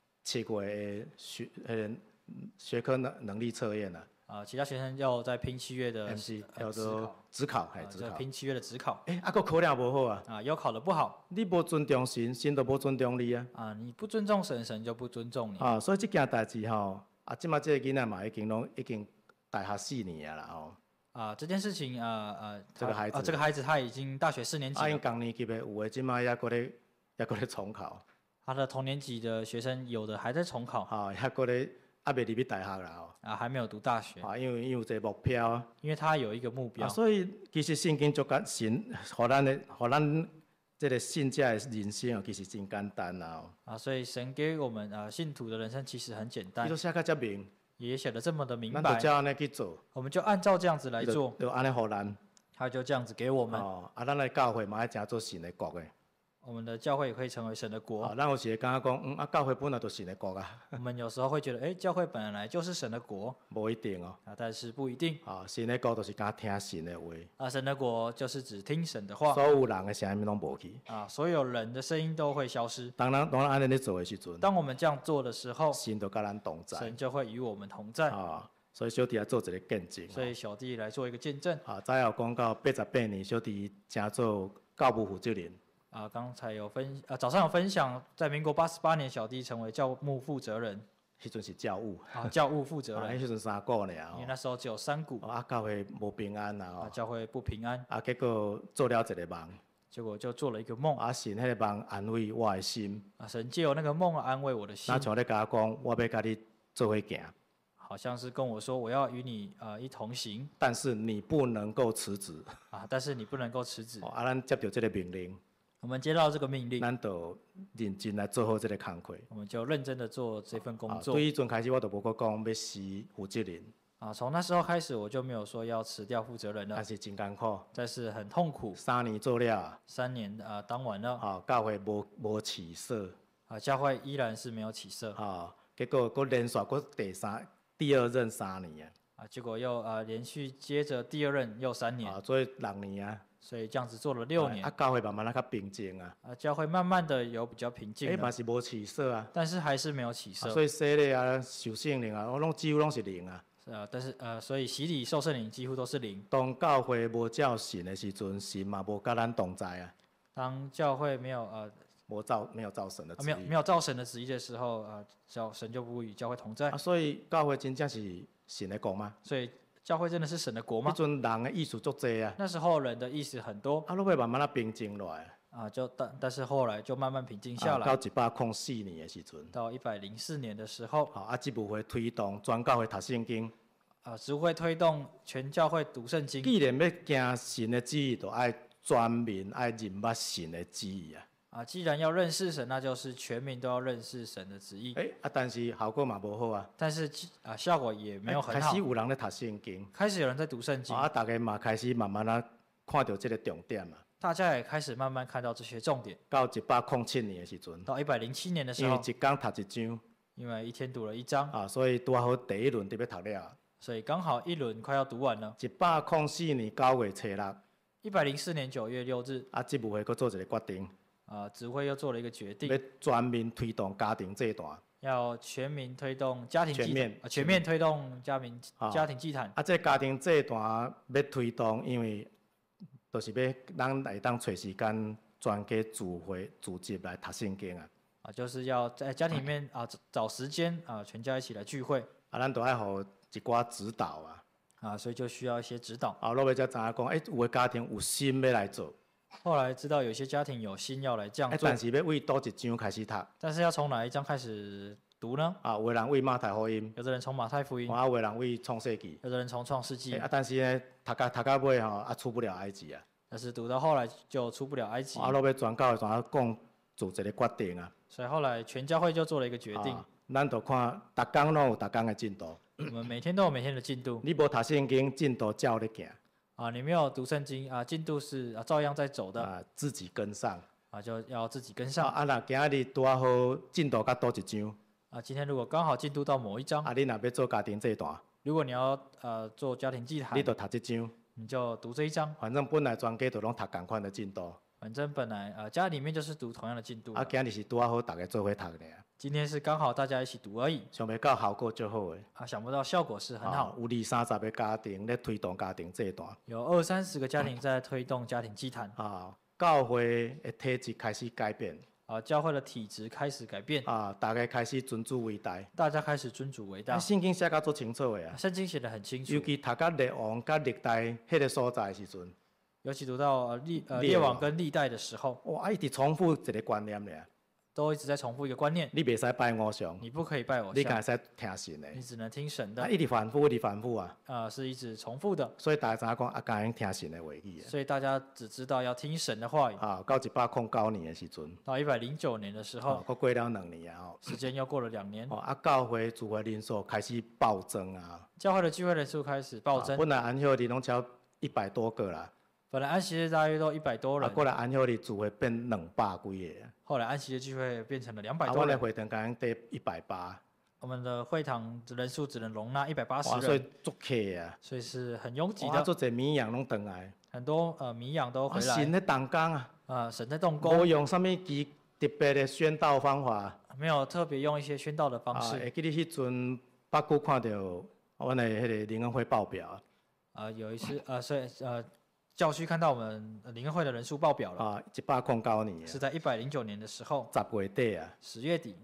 Speaker 1: 7月的学科能力测验
Speaker 2: 其他学生要在拼7月的
Speaker 1: MC 叫做指考，
Speaker 2: 拼7月的指考。
Speaker 1: 个考量无好
Speaker 2: 有考得不好。
Speaker 1: 你无尊重神，神就无尊重你
Speaker 2: 你不尊重神，神就不尊重你。
Speaker 1: 所以这件代志即马这个囡仔嘛已经大学4年啦
Speaker 2: 这件事情
Speaker 1: 这个
Speaker 2: 孩子他已经大学4年级了。
Speaker 1: 因同年级的有的即马还搁咧重考。
Speaker 2: 他的同年级的学生有的还在重考。
Speaker 1: 还搁咧未入去大学啦
Speaker 2: 还没有读大学。
Speaker 1: 因为有一个目标
Speaker 2: 因为他有一个目标。
Speaker 1: 所以其实圣经足甲神，互咱这个信者的人生其实真简单
Speaker 2: 所以神给我们信徒的人生其实很简单。
Speaker 1: 伊都写甲遮明。
Speaker 2: 也写得这么的明白，
Speaker 1: 咱就照安尼去做，
Speaker 2: 我们就按照这样子来做，
Speaker 1: 就安尼互咱，
Speaker 2: 他就这样子给我们。
Speaker 1: 咱的教会嘛爱诚做神的国的，
Speaker 2: 我们的教会也可以成为神的国。
Speaker 1: 咱有时会感觉讲，教会本来就神的国
Speaker 2: 我们有时候会觉得，教会本来就是神的国，
Speaker 1: 无一定
Speaker 2: 但是不一定。
Speaker 1: 神的国就是敢听神的话。
Speaker 2: 神的国就是只听神的话。
Speaker 1: 所有人的声音拢无去。
Speaker 2: 所有人的声音都会消失。
Speaker 1: 当咱安尼咧做的时阵，
Speaker 2: 当我们这样做的时候，
Speaker 1: 神就甲咱同在，
Speaker 2: 神就会与我们同在。
Speaker 1: 所以小弟来做一个见证。
Speaker 2: 所以小弟来做一个见证。
Speaker 1: 早有讲到88年，小弟正做教务负责人。
Speaker 2: 刚才早上有分享，在民国88年，小弟成为教务负责人。
Speaker 1: 迄阵是教务。
Speaker 2: 教务负责人。
Speaker 1: 迄阵3股尔。
Speaker 2: 因为那时候只有3股。
Speaker 1: 教会无平安
Speaker 2: 教会不平安。
Speaker 1: 结果做了一个梦。
Speaker 2: 结果就做了一个梦。
Speaker 1: 神迄个梦安慰我的心。
Speaker 2: 神借由那个梦安慰我的心。
Speaker 1: 那像咧甲我讲，我要甲你做伙行。
Speaker 2: 好像是跟我说我要与你一同行
Speaker 1: 但是你不能够辞职。
Speaker 2: 但是你不能够辞职。
Speaker 1: 咱接到这个命令，
Speaker 2: 我们接到这个命令，
Speaker 1: 咱就认真来做好这个工作。
Speaker 2: 我们就认真的做这份工作。
Speaker 1: 对迄阵开始，我就无搁讲要辞负责人。
Speaker 2: 从那时候开始，我就没有说要辞掉负责人了。
Speaker 1: 但是真艰苦，
Speaker 2: 但是很痛苦。
Speaker 1: 3年做了
Speaker 2: ，3年当完了。
Speaker 1: 教会无起色。
Speaker 2: 教会依然是没有起色。
Speaker 1: 结果搁连续搁第二任3年
Speaker 2: 结果又连续接着第二任又3年。
Speaker 1: 做6年啊。
Speaker 2: 所以这样子做了6年。
Speaker 1: 教会慢慢较平静啊。
Speaker 2: 教会慢慢的有比较平静了。
Speaker 1: 嘛是无起色啊。
Speaker 2: 但是还是没有起色。
Speaker 1: 所以洗礼受圣灵我几乎拢是0啊。
Speaker 2: 但是所以洗礼受圣灵几乎都是0。
Speaker 1: 当教会无照神的时阵，神嘛无甲咱同在啊。
Speaker 2: 当教会没有
Speaker 1: 没有照神的旨意，
Speaker 2: 没有照神的旨意的时候，神就不与教会同在。
Speaker 1: 所以教会真正是神的国吗？
Speaker 2: 所以教会真的是神的国吗？
Speaker 1: 迄阵人的意思足多啊。
Speaker 2: 那时候人的意思很多。
Speaker 1: 落尾慢慢平静落来。
Speaker 2: 但是后来就慢慢平静下来。
Speaker 1: 到104年的时阵。
Speaker 2: 到104年的时候。
Speaker 1: 职务会推动全教会读圣经。
Speaker 2: 职务会推动全教会读圣经。
Speaker 1: 既然要行神的旨意，就爱全民爱认捌神的旨意啊。
Speaker 2: 既然要认识神，那就是全民都要认识神的旨意。
Speaker 1: 但是效果嘛无好啊。
Speaker 2: 但是效果也没有很好。
Speaker 1: 开始有人在读圣经。
Speaker 2: 开始有人在读圣经。
Speaker 1: 大家嘛开始慢慢看到这个重点嘛。
Speaker 2: 大家也开始慢慢看到这些重点。
Speaker 1: 到107年的时阵。
Speaker 2: 到107年的时候。
Speaker 1: 因为一天读一章。
Speaker 2: 因为一天读了1章。
Speaker 1: 所以拄好第1轮就要读了。
Speaker 2: 所以刚好1轮快要读完了。
Speaker 1: 104年9月初6。
Speaker 2: 104年9月6日。
Speaker 1: 职务会搁做一个决定。
Speaker 2: 职会又做了一个决定。
Speaker 1: 要全面推动家庭这一段。
Speaker 2: 要全面推动家庭祭坛。全面推动家庭祭坛。
Speaker 1: 这家庭这一段要推动，因为就是要咱来当找时间专家组织来读圣经啊。
Speaker 2: 就是要在家庭里面找时间全家一起来聚会。
Speaker 1: 咱都爱互一寡指导啊。
Speaker 2: 所以就需要一些指导。
Speaker 1: 落尾才知影讲，有的家庭有心要来做。
Speaker 2: 后来知道有些家庭有心要来这样做。
Speaker 1: 但是要为倒一章开始读。
Speaker 2: 但是要从哪一章开始读呢？
Speaker 1: 有的人为马太福音。
Speaker 2: 有的人从马太福音。
Speaker 1: 有的人为创世纪。
Speaker 2: 有的人从创世纪。
Speaker 1: 但是呢，读到尾出不了埃及啊。
Speaker 2: 但是读到后来就出不了埃及。
Speaker 1: 落尾全教会讲做一个决定啊。
Speaker 2: 所以后来全教会就做了一个决定。
Speaker 1: 咱就看逐天拢有逐天的进度。
Speaker 2: 我们每天都有每天的进度。
Speaker 1: 你无读圣经，进度照咧行。
Speaker 2: 你没有读圣经进度是照样在走的。
Speaker 1: 自己跟上。
Speaker 2: 就要自己跟上。
Speaker 1: 若今日拄好进度到倒一章。
Speaker 2: 今天如果刚好进度到某一章。
Speaker 1: 你若要做家庭这一段。
Speaker 2: 如果你要做家庭祭坛。
Speaker 1: 你就读这章。
Speaker 2: 你就读这一章。
Speaker 1: 反正本来全家都拢读同款的进度。
Speaker 2: 反正本来家里面就是读同样的进度。
Speaker 1: 今日是拄好大家做伙读的。
Speaker 2: 今天是刚好大家一起读而已。
Speaker 1: 想不到效果就好诶。
Speaker 2: 想不到效果是很好。
Speaker 1: 有20-30个家庭咧推动家庭这一段。
Speaker 2: 有20-30个家庭在推动家庭祭坛。
Speaker 1: 教会的体制开始改变。
Speaker 2: 教会的体制开始改变。
Speaker 1: 大家开始尊主为大。
Speaker 2: 大家开始尊主为大。
Speaker 1: 圣经写甲足清楚的啊。
Speaker 2: 圣经写得很清楚。
Speaker 1: 尤其读到列王甲历代迄个所在的时阵。
Speaker 2: 尤其读到列王跟历代的时候。
Speaker 1: 一直重复一个观念咧。
Speaker 2: 都一直在重复一个观念。
Speaker 1: 你袂使拜偶像。
Speaker 2: 你不可以拜偶像。
Speaker 1: 你敢使听神的。
Speaker 2: 你只能听神的。
Speaker 1: 一直反复，一直反复啊。
Speaker 2: 是一直重复的。
Speaker 1: 所以大家知影讲敢用听神的话语。
Speaker 2: 所以大家只知道要听神的话语。
Speaker 1: 到109年的时阵。
Speaker 2: 到109年的时候。
Speaker 1: 过了2年啊。
Speaker 2: 时间又过了2年。
Speaker 1: 教会聚会人数开始暴增啊。
Speaker 2: 教会的聚会人数开始暴增。
Speaker 1: 本来安息日拢超100多个啦。
Speaker 2: 本来安息日大约都100多人。
Speaker 1: 过来安息日聚会变200几个。
Speaker 2: 后来安息日聚会变成了200多人。
Speaker 1: 我的会堂刚得180。
Speaker 2: 我们的会堂人数只能容纳180人。
Speaker 1: 所以足客啊。
Speaker 2: 所以是很拥挤的。
Speaker 1: 足侪绵羊拢回来。
Speaker 2: 很多绵羊都回来。
Speaker 1: 神在动工啊。
Speaker 2: 神在动工。
Speaker 1: 无用什么特别的宣道方法。
Speaker 2: 没有特别用一些宣道的方式。
Speaker 1: 会记得迄阵捌久看到阮的迄个灵恩会报表。
Speaker 2: 有一次所以教区看到我们灵恩会的人数爆表了。
Speaker 1: 109年。
Speaker 2: 是在109年的时候。
Speaker 1: 10月底啊。
Speaker 2: 10月底。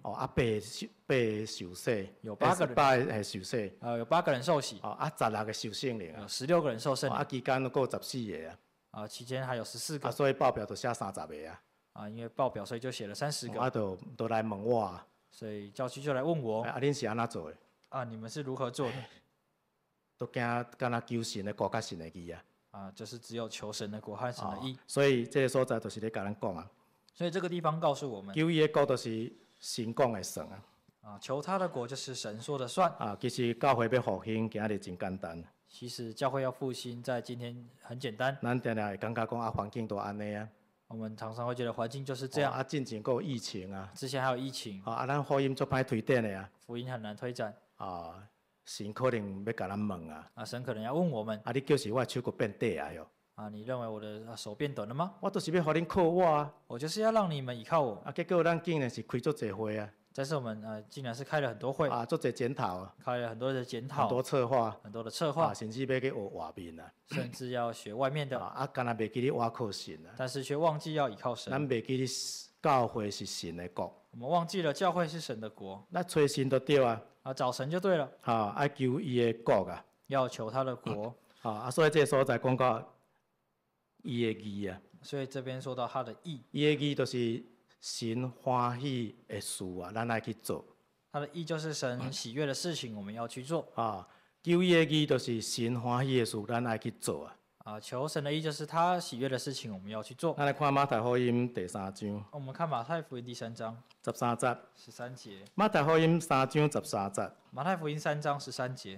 Speaker 1: 8受洗。
Speaker 2: 有8个人。
Speaker 1: 8受洗。
Speaker 2: 有8个人受洗。
Speaker 1: 16个受圣灵。
Speaker 2: 有16个人受圣灵。
Speaker 1: 期间都有14个
Speaker 2: 啊。期间还有14个。
Speaker 1: 所以报表就写30个啊。
Speaker 2: 因为报表所以就写了30个。
Speaker 1: 都来问我。
Speaker 2: 所以教区就来问我。
Speaker 1: 恁是安怎做的？
Speaker 2: 啊，你们是如何做的？
Speaker 1: 都惊敢若求神的国甲神的义啊。
Speaker 2: 啊，就是只有求神的国和神的义。
Speaker 1: 所以这个所在就是咧甲咱讲啊，
Speaker 2: 所以这个地方告诉我们，
Speaker 1: 求伊的国就是神讲的算啊。
Speaker 2: 啊，求他的国就是神说的算。
Speaker 1: 其实教会要复兴，今日真简单。
Speaker 2: 其实教会要复兴，在今天很简单。
Speaker 1: 咱定定会感觉讲环境都安尼啊。
Speaker 2: 我们常常会觉得环境就是这样。
Speaker 1: 进前还有疫情啊。
Speaker 2: 之前还有疫情。
Speaker 1: 咱福音足歹推展的啊。
Speaker 2: 福音很难推展。
Speaker 1: 神可能要甲咱问啊。
Speaker 2: 神可能要问我们。
Speaker 1: 你叫是我的手骨变短啊哟。
Speaker 2: 你认为我的手变短了吗？
Speaker 1: 我就是要互恁靠我啊。
Speaker 2: 我就是要让你们依靠我。
Speaker 1: 结果咱竟然是开足侪会啊。
Speaker 2: 但是我们竟然是开了很多会。
Speaker 1: 足侪检讨。
Speaker 2: 开了很多的检讨。
Speaker 1: 很多策划。
Speaker 2: 很多的策划。
Speaker 1: 甚至要去学外面啊。
Speaker 2: 甚至要学外面的。
Speaker 1: 敢若袂记咧倚靠神啊。
Speaker 2: 但是却忘记要倚靠神。
Speaker 1: 咱袂记咧教会是神的国。
Speaker 2: 我们忘记了教会是神的国。
Speaker 1: 咱找神就对啊。
Speaker 2: 找神就对了。
Speaker 1: 爱求伊的国啊。
Speaker 2: 要求他的国。
Speaker 1: 所以这个所在讲到伊的义啊。
Speaker 2: 所以这边说到他的义。
Speaker 1: 伊的义就是神欢喜的事啊，咱爱去做。
Speaker 2: 他的义就是神喜悦的事情，我们要去做。
Speaker 1: 求伊的义就是神欢喜的事，咱爱去做啊。
Speaker 2: 求神的义就是他喜悦的事情，我们要去做。
Speaker 1: 咱来看马太福音第3章。
Speaker 2: 我们看马太福音第3章
Speaker 1: 13节。
Speaker 2: 13节。
Speaker 1: 马太福音3章13节。
Speaker 2: 马太福音3章13节。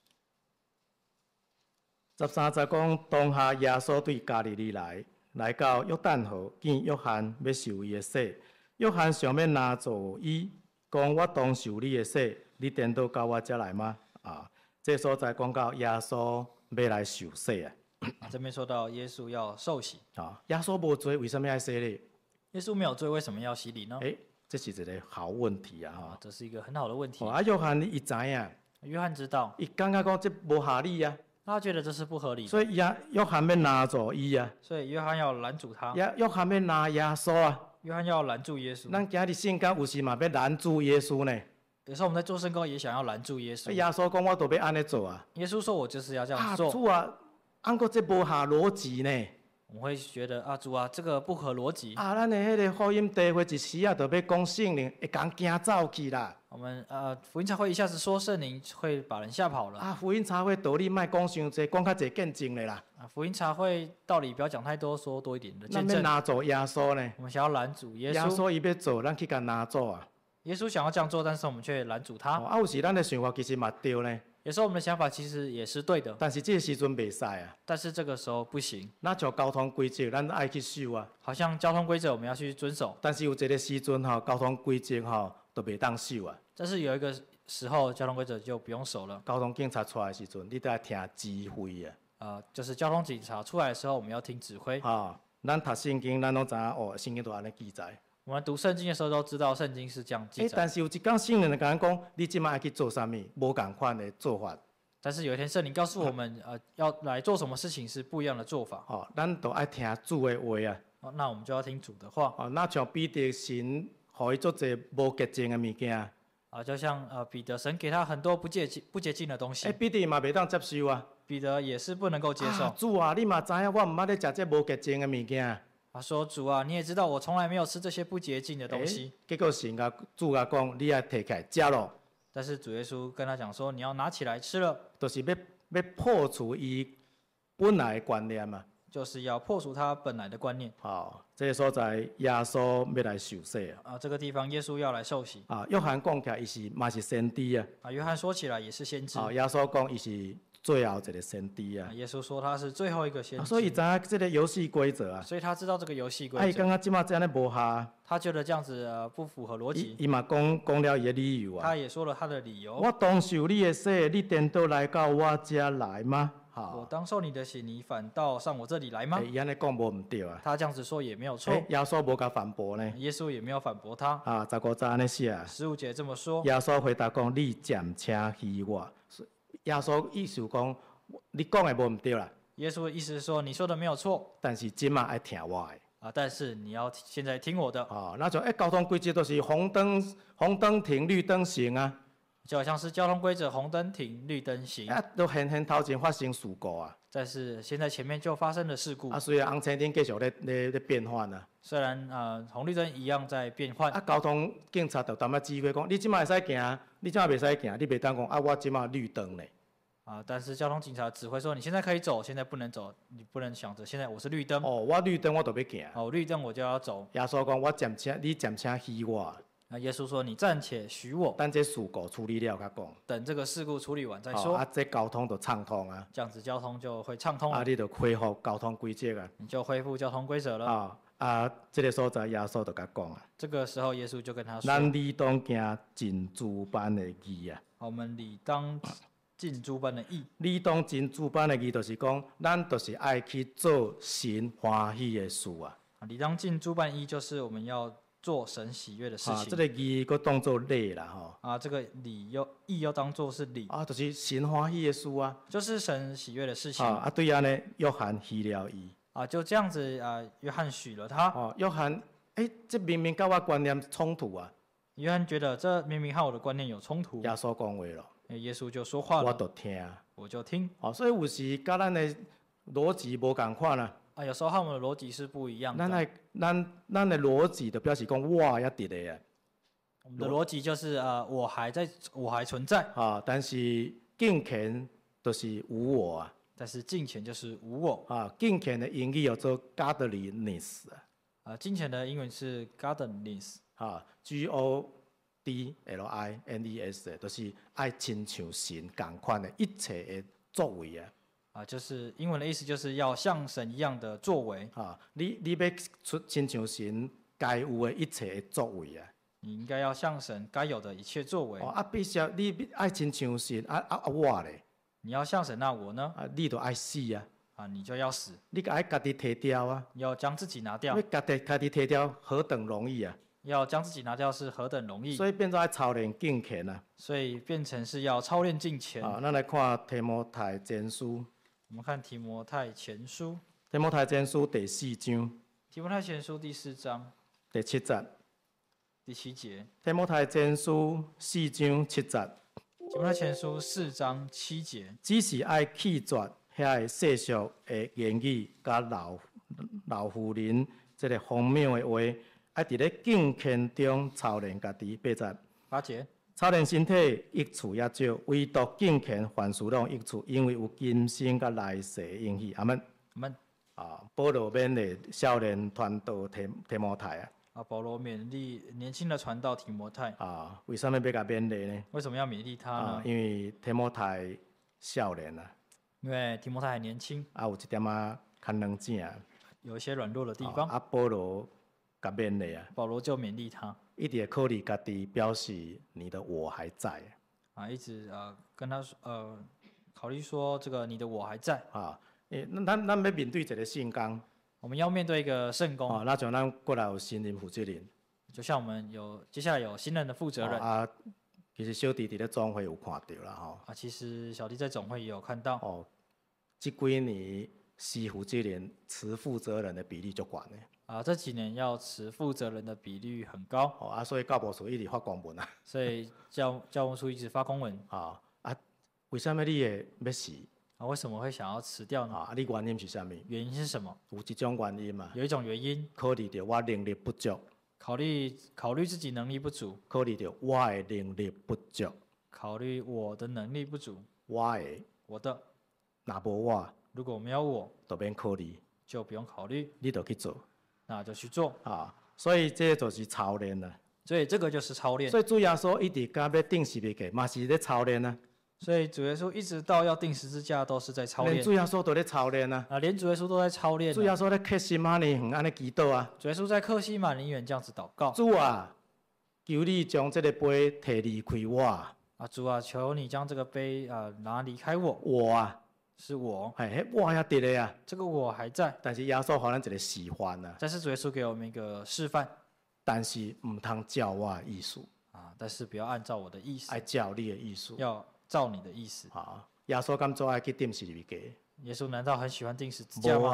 Speaker 1: 13节讲，当下耶稣对加利利来到约旦河，见约翰要受伊的洗。约翰想要拿走伊，讲我当受你的洗，你颠倒到我这来吗？这所在讲到耶稣要来受洗啊。
Speaker 2: 这边说到耶稣要受洗。
Speaker 1: 耶稣无罪，为什么要洗礼？
Speaker 2: 耶稣没有罪，为什么要洗礼呢？
Speaker 1: 这是一个好问题啊！
Speaker 2: 这是一个很好的问题。
Speaker 1: 约翰伊知影。
Speaker 2: 约翰知道。
Speaker 1: 伊感觉讲这无合理啊。
Speaker 2: 他觉得这是不合理的。
Speaker 1: 所以约翰要拿走伊啊。
Speaker 2: 所以约翰要拦住他。
Speaker 1: 约翰要拿耶稣啊。
Speaker 2: 约翰要拦住耶稣。
Speaker 1: 咱今日圣经有时嘛要拦住耶稣呢。
Speaker 2: 有时候我们在做圣工也想要拦住耶稣。
Speaker 1: 耶稣讲我都要安尼做啊。
Speaker 2: 耶稣说我就是要这样做。
Speaker 1: 主啊，按过这无合逻辑呢。
Speaker 2: 我们会觉得主啊，这个不合逻辑。
Speaker 1: 咱的迄个福音大会一时就要讲圣灵，会讲惊走去啦。
Speaker 2: 我们福音茶会一下子说圣灵会把人吓跑了。
Speaker 1: 福音茶会道理莫讲伤济，讲较济见证的啦。
Speaker 2: 福音茶会道理不要讲太多，说多一点的见证。
Speaker 1: 咱要拿走耶稣呢？
Speaker 2: 我们想要拦阻耶稣。
Speaker 1: 耶稣伊要做，咱去甲拿走啊。
Speaker 2: 耶稣想要这样做，但是我们却拦阻他。
Speaker 1: 有时咱的想法其实嘛对呢。
Speaker 2: 有时候我们的想法其实也是对的。
Speaker 1: 但是这个时阵袂使啊。
Speaker 2: 但是这个时候不行。
Speaker 1: 那像交通规则，咱爱去守啊。
Speaker 2: 好像交通规则我们要去遵守。
Speaker 1: 但是有一个时阵交通规则都袂当守啊。
Speaker 2: 但是有一个时候，交通规则就不用守了。
Speaker 1: 交通警察出来的时阵，你都要听指挥
Speaker 2: 啊。就是交通警察出来的时候，我们要听指挥。
Speaker 1: 咱读圣经，咱拢知影圣经都安尼记载。
Speaker 2: 我们读圣经的时候都知道圣经是这样记载。
Speaker 1: 但是有一天圣灵就跟咱讲，你即摆爱去做啥物，无共款的做法。
Speaker 2: 但是有一天圣灵告诉我们，要来做什么事情是不一样的做法。
Speaker 1: 咱都爱听主的话啊。
Speaker 2: 那我们就要听主的话。
Speaker 1: 那像彼得神，互伊做者无洁净的物件。
Speaker 2: 就像彼得，神给他很多不洁净的东西。
Speaker 1: 彼得嘛袂当接受啊。
Speaker 2: 彼得也是不能够接受。
Speaker 1: 主啊，你嘛知影我毋捌咧食这无洁净的物件。
Speaker 2: 他说：“主啊，你也知道我从来没有吃这些不洁净的东西。”
Speaker 1: 结果神甲主甲讲，你要摕起来食咯。
Speaker 2: 但是主耶稣跟他讲说：“你要拿起来吃了。”
Speaker 1: 就是要破除伊本来的观念嘛。
Speaker 2: 就是要破除他本来的观念。
Speaker 1: 这个所在耶稣要来受洗
Speaker 2: 啊。这个地方耶稣要来受洗。
Speaker 1: 约翰讲起来，伊是嘛是先知啊。
Speaker 2: 约翰说起来也是先知。
Speaker 1: 耶稣讲伊是最后一个先知啊。
Speaker 2: 耶稣说他是最后一个先知。
Speaker 1: 所以知影这个游戏规则啊。
Speaker 2: 所以他知道这个游戏规则。
Speaker 1: 伊感觉即马这样无合。
Speaker 2: 他觉得这样子不符合逻辑。
Speaker 1: 伊嘛讲了伊的理由啊。
Speaker 2: 他也说了他的理由。
Speaker 1: 我当受你的洗，你颠倒来到我这来吗？
Speaker 2: 我当受你的洗，你反倒上我这里来吗？
Speaker 1: 伊安尼讲无毋对啊。
Speaker 2: 他这样子说也没有错。
Speaker 1: 耶稣无甲反驳呢。
Speaker 2: 耶稣也没有反驳他。
Speaker 1: 15节安尼写。
Speaker 2: 15节这么说。
Speaker 1: 耶稣回答讲：你暂且虚我。耶稣意思讲，你讲的无毋对啦。
Speaker 2: 耶稣的意思是说，你说的没有错。
Speaker 1: 但是即马爱听我的。
Speaker 2: 但是你要现在听我的。
Speaker 1: 那种交通规则都是红灯停，绿灯行啊。
Speaker 2: 就好像是交通规则，红灯停，绿灯行。
Speaker 1: 啊，都现头前发生事故啊，
Speaker 2: 但是现在前面就发生了事故，
Speaker 1: 虽然红青灯继续咧变换啊，
Speaker 2: 虽然红绿灯一样在变换，
Speaker 1: 交通警察就淡仔指挥讲，你即摆会使行，你即摆袂使行，你袂当讲我即摆绿灯咧。
Speaker 2: 但是交通警察指挥说你现在可以走，现在不能走，你不能想着现在我是绿灯。
Speaker 1: 我绿灯我就要行。
Speaker 2: 绿灯我就要走。
Speaker 1: 耶稣讲我暂且，你暂且许我。
Speaker 2: 耶稣说你暂且许我。
Speaker 1: 等这事故处理了才讲。
Speaker 2: 等这个事故处理完再说。
Speaker 1: 这交通就畅通啊。
Speaker 2: 这样子交通就会畅通了。
Speaker 1: 你就恢复交通规则啊。
Speaker 2: 你就恢复交通规则了。
Speaker 1: 这个所在耶稣就甲讲啊。
Speaker 2: 这个时候耶稣就跟他说。
Speaker 1: 咱理当行尽诸般的义啊。
Speaker 2: 我们理当尽诸般的义。
Speaker 1: 理当尽诸般的义，就是讲，咱就是爱去做神欢喜的事啊。
Speaker 2: 理当尽诸般义，就是我们要做神喜悦的事情。
Speaker 1: 这个义佫当做礼啦，
Speaker 2: 这个义又当做是礼。
Speaker 1: 就是神欢喜的事啊。
Speaker 2: 就是神喜悦的事情。
Speaker 1: 对安尼，约翰许了伊。
Speaker 2: 就这样子约翰许了他。
Speaker 1: 约翰，这明明跟我观念冲突啊。
Speaker 2: 约翰觉得这明明和我的观念有冲突。
Speaker 1: 耶稣讲话了。
Speaker 2: 耶稣就说话了，
Speaker 1: 我就听，
Speaker 2: 我就听。
Speaker 1: 所以有时甲咱的逻辑无共款啊。
Speaker 2: 有时候和我们的逻辑是不一样的。
Speaker 1: 咱的逻辑就表示讲我还伫咧啊。
Speaker 2: 我们的逻辑就是我还存在。
Speaker 1: 但是敬虔就是无我啊。
Speaker 2: 但是敬虔就是无我。
Speaker 1: 敬虔的英语叫做 godliness
Speaker 2: 啊。敬虔的英文是 godliness。
Speaker 1: godliness 就是爱亲像神共款的一切的作为啊。
Speaker 2: 就是英文的意思就是要像神一样的作为。
Speaker 1: 你要亲像神该有的一切的作为啊。
Speaker 2: 你应该要像神该有的一切作为。
Speaker 1: 必须你爱亲像神我咧。
Speaker 2: 你要像神，那我呢？
Speaker 1: 你就爱死啊。
Speaker 2: 你就要死。
Speaker 1: 你爱家己摕掉啊。
Speaker 2: 你要将自己拿掉。
Speaker 1: 要家己摕掉，何等容易啊！
Speaker 2: 要将自己拿掉是何等容易。
Speaker 1: 所以变做爱操练敬虔啊。
Speaker 2: 所以变成是要操练敬虔。
Speaker 1: 咱来看提摩太前书。
Speaker 2: 我们看提摩太前书。
Speaker 1: 提摩太前书第4章。
Speaker 2: 提摩太前书第4章。
Speaker 1: 第7节。
Speaker 2: 第7节。
Speaker 1: 提摩太前书4章7节。
Speaker 2: 提摩太前书4章7节。
Speaker 1: 只是爱弃绝遐个世俗的言语，甲老妇人这个荒谬的话，爱伫咧敬虔中操练家己。
Speaker 2: 8节。
Speaker 1: 操练身体益处也少，唯独敬虔凡事拢益处，因为有今生甲来世的应许。阿门。
Speaker 2: 阿门。
Speaker 1: 保罗勉励少年传道提摩太啊。
Speaker 2: 保罗勉励年轻的传道提摩太。
Speaker 1: 为什么要甲勉励呢？
Speaker 2: 为什么要勉励他呢？
Speaker 1: 因为提摩太少年啊。
Speaker 2: 因为提摩太还年轻。
Speaker 1: 有一点较软正。
Speaker 2: 有一些软弱的地方。
Speaker 1: 保罗甲勉励啊。
Speaker 2: 保罗就勉励他。
Speaker 1: 一直考虑家己，表示你的我还在。
Speaker 2: 一直跟他考虑说这个你的我还在。
Speaker 1: 咱要面对一个圣工。
Speaker 2: 我们要面对一个圣工。
Speaker 1: 那像咱过来有新任负责人。
Speaker 2: 就像我们接下来有新任的负责人。
Speaker 1: 其实小弟伫咧总会有看到啦
Speaker 2: 其实小弟在总会也有看到。
Speaker 1: 这几年司负责人、持负责人的比例就高呢。
Speaker 2: 这几年要持负责人的比率很高。
Speaker 1: 所以教务处一直发公文啊。
Speaker 2: 所以教务处一直发公文。
Speaker 1: 为什么你会要辞？
Speaker 2: 为什么会想要辞掉呢？
Speaker 1: 你原因是什么？
Speaker 2: 原因是什么？
Speaker 1: 有一种原因嘛。
Speaker 2: 有一种原因。
Speaker 1: 考虑到我能力不足。
Speaker 2: 考虑自己能力不足。
Speaker 1: 考虑到我的能力不足。
Speaker 2: 考虑我的能力不足。
Speaker 1: 我的。若无我。
Speaker 2: 如果没有我。
Speaker 1: 就免考虑。
Speaker 2: 就不用考虑。
Speaker 1: 你就去做。
Speaker 2: 那就去做。
Speaker 1: 所以这就是操练啦。
Speaker 2: 所以这个就是操练。
Speaker 1: 所以主耶稣一直到要定十字架，嘛是咧操练啊。
Speaker 2: 所以主耶稣一直到要定十字架都是在操练。
Speaker 1: 连主耶稣都在操练啊。
Speaker 2: 连主耶稣都在操练。
Speaker 1: 主耶稣在克西马尼园安尼祈祷啊。
Speaker 2: 主耶稣在克西马尼园这样子祷告。
Speaker 1: 主啊，求你将这个杯摕离开我。
Speaker 2: 主啊，求你将这个杯拿离开我。
Speaker 1: 我啊。
Speaker 2: 是我。
Speaker 1: 我还伫咧啊。
Speaker 2: 这个我还在。
Speaker 1: 但是耶稣给咱一个示范啊。
Speaker 2: 但是主耶稣给我们一个示范。
Speaker 1: 但是唔通照我的意思。
Speaker 2: 但是不要按照我的意思。
Speaker 1: 爱照你的意思。
Speaker 2: 要照你的意思。
Speaker 1: 耶稣敢做爱去定十字架？
Speaker 2: 耶稣难道很喜欢定十字架吗？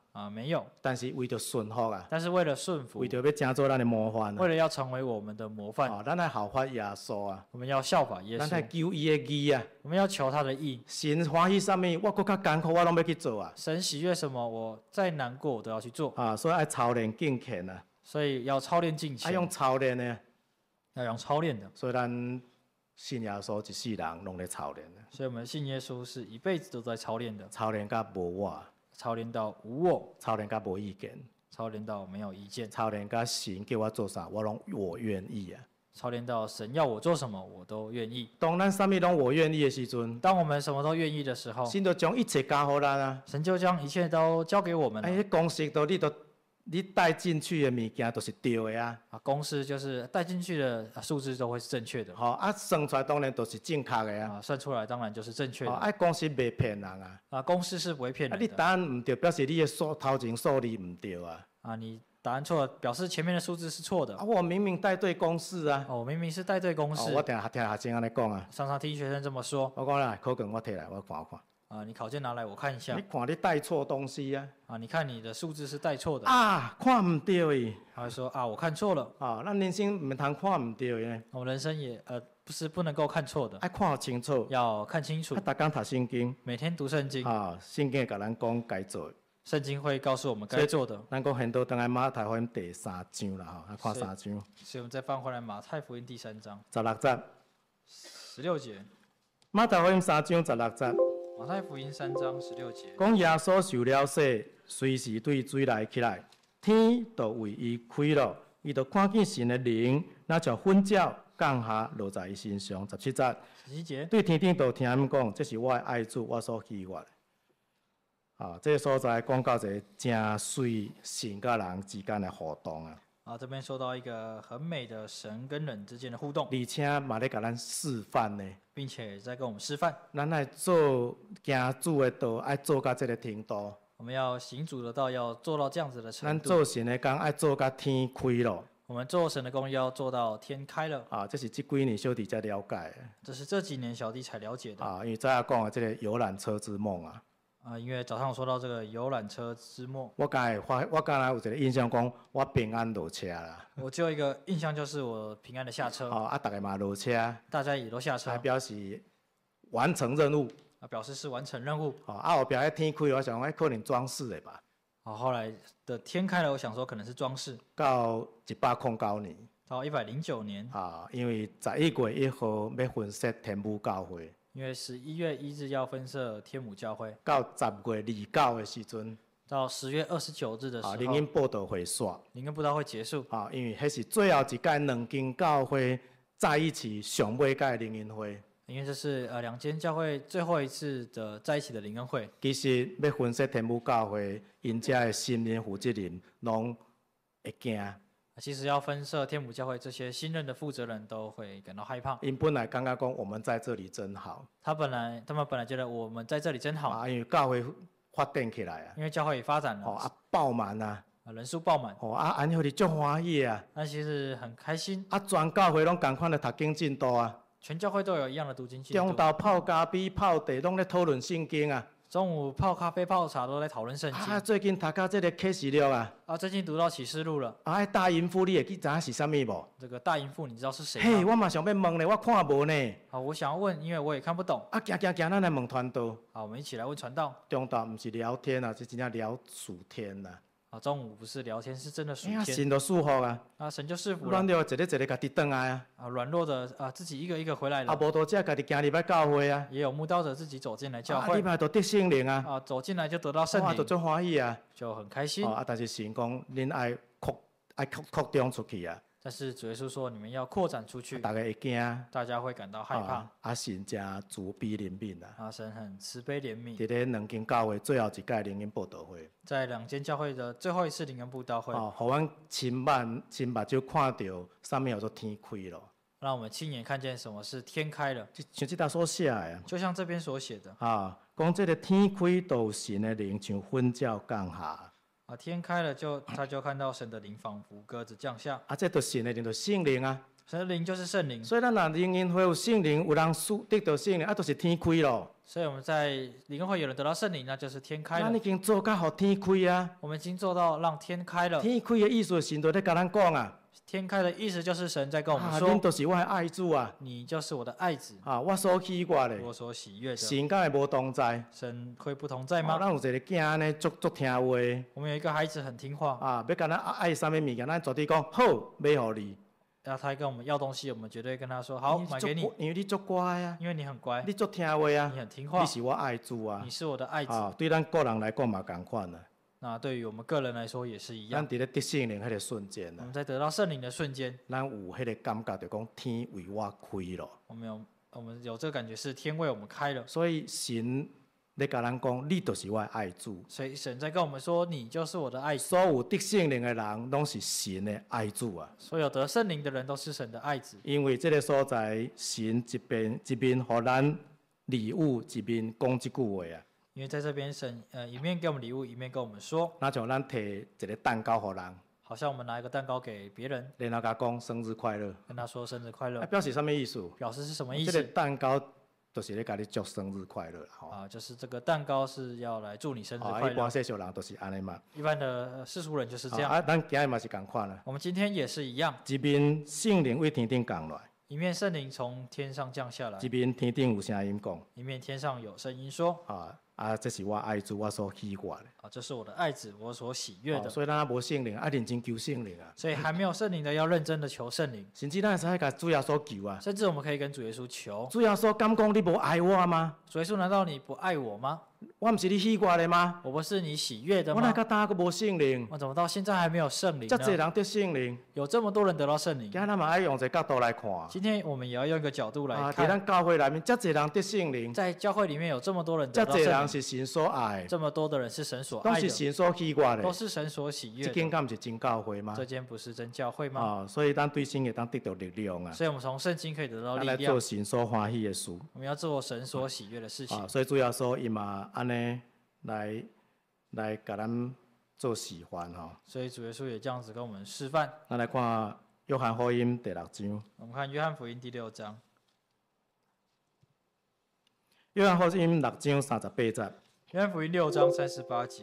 Speaker 2: 没有。
Speaker 1: 但是为着顺服啊，
Speaker 2: 但是为了顺服
Speaker 1: 为，着要成做咱的模范啊，
Speaker 2: 为了要成为我们的模范，
Speaker 1: 咱来效法耶稣啊，
Speaker 2: 我们要效法耶
Speaker 1: 咱来
Speaker 2: 稣，
Speaker 1: 求伊的义啊。
Speaker 2: 我们要求他的义。
Speaker 1: 神欢喜啥物，我搁较艰苦，我拢要去做啊。
Speaker 2: 神喜悦什么，我再难过我都要去做。
Speaker 1: 所以爱操练敬虔啊，
Speaker 2: 所以要操练敬虔，
Speaker 1: 爱用操练的。
Speaker 2: 要用操练的。
Speaker 1: 所以咱信耶稣一世人拢咧操练的，
Speaker 2: 所以我们信耶稣是一辈子都在操练的，
Speaker 1: 操练甲无我，
Speaker 2: 操练到无我，
Speaker 1: 操练甲无意见，
Speaker 2: 操练到没有意见，
Speaker 1: 操练甲神叫我做啥，我愿意啊。
Speaker 2: 操练到神要我做什么我都愿意。
Speaker 1: 当咱啥物拢我愿意的时阵，
Speaker 2: 当我们什么都愿意的时候，
Speaker 1: 神就将一切交互咱啊。
Speaker 2: 神就将一切都交给我们了。
Speaker 1: 迄公式你带进去的物件都是对的啊。
Speaker 2: 公式就是带进去的数字都会是正确的。
Speaker 1: 算出来当然都是正确的啊。
Speaker 2: 算出来当然就是正确的。
Speaker 1: 公式袂骗人啊。
Speaker 2: 公式是不会骗人的。
Speaker 1: 你答案唔对，表示你的头前数字唔对啊。
Speaker 2: 你答案错了，表示前面的数字是错的。
Speaker 1: 我明明带对公式啊。
Speaker 2: 我明明是带对公式。
Speaker 1: 我听学生安尼讲啊。
Speaker 2: 常常听学生这么说。
Speaker 1: 我讲啦，考卷我摕来，我看看。
Speaker 2: 你考卷拿来我看一下。
Speaker 1: 你看你带错东西啊。
Speaker 2: 你看你的数字是带错的。
Speaker 1: 看唔对伊。
Speaker 2: 他会说我看错了。
Speaker 1: 咱人生唔通看唔对呢。
Speaker 2: 我们人生也不能够看错的。
Speaker 1: 爱看清楚。
Speaker 2: 要看清楚。
Speaker 1: 逐工读圣经。
Speaker 2: 每天读圣经。
Speaker 1: 圣经甲咱讲该做。
Speaker 2: 圣经会告诉我们该做的。
Speaker 1: 咱讲现到等来马太福音第3章啦，看3章。
Speaker 2: 所以我们再翻回来马太福音第3章
Speaker 1: 16节。
Speaker 2: 16节。
Speaker 1: 马太福音3章16节。
Speaker 2: 马太福音3章16节。
Speaker 1: 讲耶稣受了洗，随时对水内起来，天就为伊开了，伊就看见神的灵，那像粉鸟降下落在伊身上。17节。
Speaker 2: 17节。对
Speaker 1: 天顶就听他们讲，这是我的爱子，我所喜悦的。这个所在讲到一个真水神甲人之间的互动啊。
Speaker 2: 这边说到一个很美的神跟人之间的互动，
Speaker 1: 而且嘛咧甲咱示范呢，
Speaker 2: 并且也在跟我们示范。
Speaker 1: 咱爱做行主的道，爱做到这个程度。
Speaker 2: 我们要行主的道，要做到这样子的程度。
Speaker 1: 咱做神的工，爱做到天开了。
Speaker 2: 我们做神的工要做到天开了。
Speaker 1: 这是这几年小弟才了解的。
Speaker 2: 这是这几年小弟才了解的。
Speaker 1: 因为早下讲的这个游览车之梦啊。
Speaker 2: 因为早上我说到这个游览车之梦，
Speaker 1: 我刚才有一个印象，讲我平安落车啦。
Speaker 2: 我只有一个印象，就是我平安的下车。
Speaker 1: 大家嘛落车，
Speaker 2: 大家也都下车，
Speaker 1: 表示完成任务。
Speaker 2: 表示是完成任务。
Speaker 1: 后壁迄天开，我想可能装饰的吧。
Speaker 2: 后来的天开了，我想说可能是装饰。
Speaker 1: 到109年。
Speaker 2: 到109年。
Speaker 1: 因为11月1号要分设天母教会。
Speaker 2: 因为11月1日要分设天母教会。
Speaker 1: 到10月29的时阵。
Speaker 2: 到10月29日的时候。
Speaker 1: 灵恩布道会煞。
Speaker 2: 灵恩布道会结束。
Speaker 1: 因为迄是最后一届两间教会在一起上尾届灵恩会。
Speaker 2: 因为这是2间教会最后一次的在一起的灵恩会。
Speaker 1: 其实要分设天母教会，因遮的新任负责人拢会惊。
Speaker 2: 其实要分设天母教会，这些新任的负责人都会感到害怕。
Speaker 1: 因本来感觉讲我们在这里真好。他们
Speaker 2: 本来觉得我们在这里真好。
Speaker 1: 因为教会发展起来啊。
Speaker 2: 因为教会也发展了。
Speaker 1: 爆满啊。
Speaker 2: 人数爆满。
Speaker 1: 安尼就足欢喜啊。
Speaker 2: 其实很开心。
Speaker 1: 全教会拢同款的读经进度啊。
Speaker 2: 全教会都有一样的读经进度。
Speaker 1: 中昼泡咖啡、泡茶，拢咧讨论圣经啊。
Speaker 2: 中午泡咖啡、泡茶都在讨论圣经。
Speaker 1: 最近读到这个启示录啊。
Speaker 2: 最近读到启示录了。
Speaker 1: 大淫妇，你会知影是啥物无？
Speaker 2: 这个大淫妇，你知道是谁吗？
Speaker 1: 嘿，我嘛想要问呢，我看无呢。
Speaker 2: 我想要问，因为我也看不懂。
Speaker 1: 行，咱来问传道。
Speaker 2: 我们一起来问传道。
Speaker 1: 中昼不是聊天啊，是真正聊属天啊。
Speaker 2: 中午不是聊天，是真的属天。
Speaker 1: 神就束福啊。
Speaker 2: 神就赐福了。
Speaker 1: 软弱一个家己转来啊。
Speaker 2: 软弱的自己一个一个回来了。
Speaker 1: 无道者家己行入来教会啊。
Speaker 2: 也有慕道者自己走进来教会。
Speaker 1: 你嘛就得圣灵啊。
Speaker 2: 走进来就得到圣灵。
Speaker 1: 就足欢喜啊。
Speaker 2: 就很开心。
Speaker 1: 但是神讲，恁爱扩张出去啊。
Speaker 2: 但是主耶稣说，你们要扩展出去。
Speaker 1: 大家会惊。
Speaker 2: 大家会感到害怕。
Speaker 1: 神真慈悲怜悯啊。
Speaker 2: 神很慈悲怜悯。
Speaker 1: 伫咧2间教会最后一届灵恩布道会。在
Speaker 2: 2间教会的最后一次灵恩布道会。
Speaker 1: 互阮亲目睭看到，啥物叫做天开了。
Speaker 2: 让我们亲眼看见什么是天开了。
Speaker 1: 像这所写的啊。
Speaker 2: 就像这边所写的。
Speaker 1: 讲这个天开，都神的灵像粉鸟降下。
Speaker 2: 天开了他就看到神的灵仿佛鸽子降下。
Speaker 1: 这就神的灵，就圣灵啊。
Speaker 2: 神的灵就是圣灵，
Speaker 1: 所以咱若灵恩会有圣灵，有人得到圣灵，啊，就是天开咯。
Speaker 2: 所以我们在灵恩会有人得到圣灵，那就是天开了。
Speaker 1: 咱已经做到互天开啊！
Speaker 2: 我们已经做到让天开了。
Speaker 1: 天开的意思，神就在甲咱讲啊。
Speaker 2: 天开的意思就是神在跟我们说，
Speaker 1: 恁就是我的爱子啊！
Speaker 2: 你就是我的爱子，
Speaker 1: 我所喜悦的。
Speaker 2: 我所喜悦的。
Speaker 1: 神敢会无同在？
Speaker 2: 神会不同在吗？
Speaker 1: 咱有一个囝安尼足听话。
Speaker 2: 我们有一个孩子很听话
Speaker 1: 要甲咱爱啥物物件，咱绝对讲好，买互你。
Speaker 2: 然后他跟我们要东西，我们绝对跟他说好，买给你，
Speaker 1: 因为你足乖啊，
Speaker 2: 因为你很乖，
Speaker 1: 你足听话啊，
Speaker 2: 你很听话，
Speaker 1: 你是我爱子啊，
Speaker 2: 你是我的爱子。
Speaker 1: 对咱个人来讲嘛同款啊。
Speaker 2: 那对于我们个人来说也是一样。
Speaker 1: 咱伫咧得圣灵迄个瞬间
Speaker 2: 我们在得到圣灵的瞬间，
Speaker 1: 咱有迄个感觉，就讲天为我开咯。
Speaker 2: 我们有这个感觉是天为我们开了，
Speaker 1: 所以神咧甲咱讲，你就是我的爱子。
Speaker 2: 所以神在跟我们说，你就是我的爱子。
Speaker 1: 所有得圣灵的人，拢是神的爱子啊。
Speaker 2: 所有得圣灵的人都是神的爱子。
Speaker 1: 因为这个所在，神一面互咱礼物，一面讲即句话啊。
Speaker 2: 因为在这边神一面给我们礼物，一面跟我们说，
Speaker 1: 那像咱摕一个蛋糕互人，
Speaker 2: 好像我们拿一个蛋糕给别人，
Speaker 1: 然后甲讲生日快乐，
Speaker 2: 跟他说生日快乐，
Speaker 1: 表示什么意思？
Speaker 2: 表示是什么意思？
Speaker 1: 这个蛋糕就是咧甲你祝生日快乐吼。
Speaker 2: 就是这个蛋糕是要来祝你生日快乐。
Speaker 1: 一般世俗人都是安尼嘛。
Speaker 2: 一般的世俗人就是这样。
Speaker 1: 咱今日嘛是共款啦。
Speaker 2: 我们今天也是一样。
Speaker 1: 一面圣灵为天顶降来，
Speaker 2: 一面圣灵从天上降下来，
Speaker 1: 一面天顶有声音讲，
Speaker 2: 一面天上有声音说，
Speaker 1: 这是我爱子，我所喜悦的。
Speaker 2: 这是我的爱子，我所喜悦的。
Speaker 1: 所以咱无圣灵，认真求圣灵啊。
Speaker 2: 所以还没有圣灵的，要认真的求圣灵。
Speaker 1: 甚至咱会使甲主耶稣求啊。
Speaker 2: 甚至我们可以跟主耶稣求。
Speaker 1: 主耶稣敢讲你无爱我吗？
Speaker 2: 主耶稣，难道你不爱我吗？
Speaker 1: 我不是你喜悦的吗？
Speaker 2: 我不是你喜悦的吗？
Speaker 1: 我哪个打个无圣灵？
Speaker 2: 我怎么到现在还没有圣灵呢？
Speaker 1: 这侪人得圣灵，
Speaker 2: 有这么多人得到圣灵。
Speaker 1: 今咱嘛爱用一个角度来看。
Speaker 2: 今天我们也要用一个角度来看。
Speaker 1: 在咱教会里面，这侪人得圣灵。
Speaker 2: 在教会里面有这么多人得到
Speaker 1: 圣灵。这侪
Speaker 2: 人
Speaker 1: 是神所爱。
Speaker 2: 这么多的人是神所爱的。
Speaker 1: 都是神所喜悦的。
Speaker 2: 都是神所喜悦的。
Speaker 1: 这间敢不是真教会吗？
Speaker 2: 这间不是真教会吗？
Speaker 1: 所以咱对圣会当得到力量啊。
Speaker 2: 所以我们从圣经可以得到力量。
Speaker 1: 来做神所欢喜的事。
Speaker 2: 我们要做神所喜悦的事情。
Speaker 1: 所以主要说伊嘛安尼。来，甲咱做示范吼。
Speaker 2: 所以主耶稣也这样子跟我们示范。
Speaker 1: 咱来看约翰福音第6章。
Speaker 2: 我们看约翰福音第6章。
Speaker 1: 约翰福音6章38节。
Speaker 2: 约翰福音6章38节。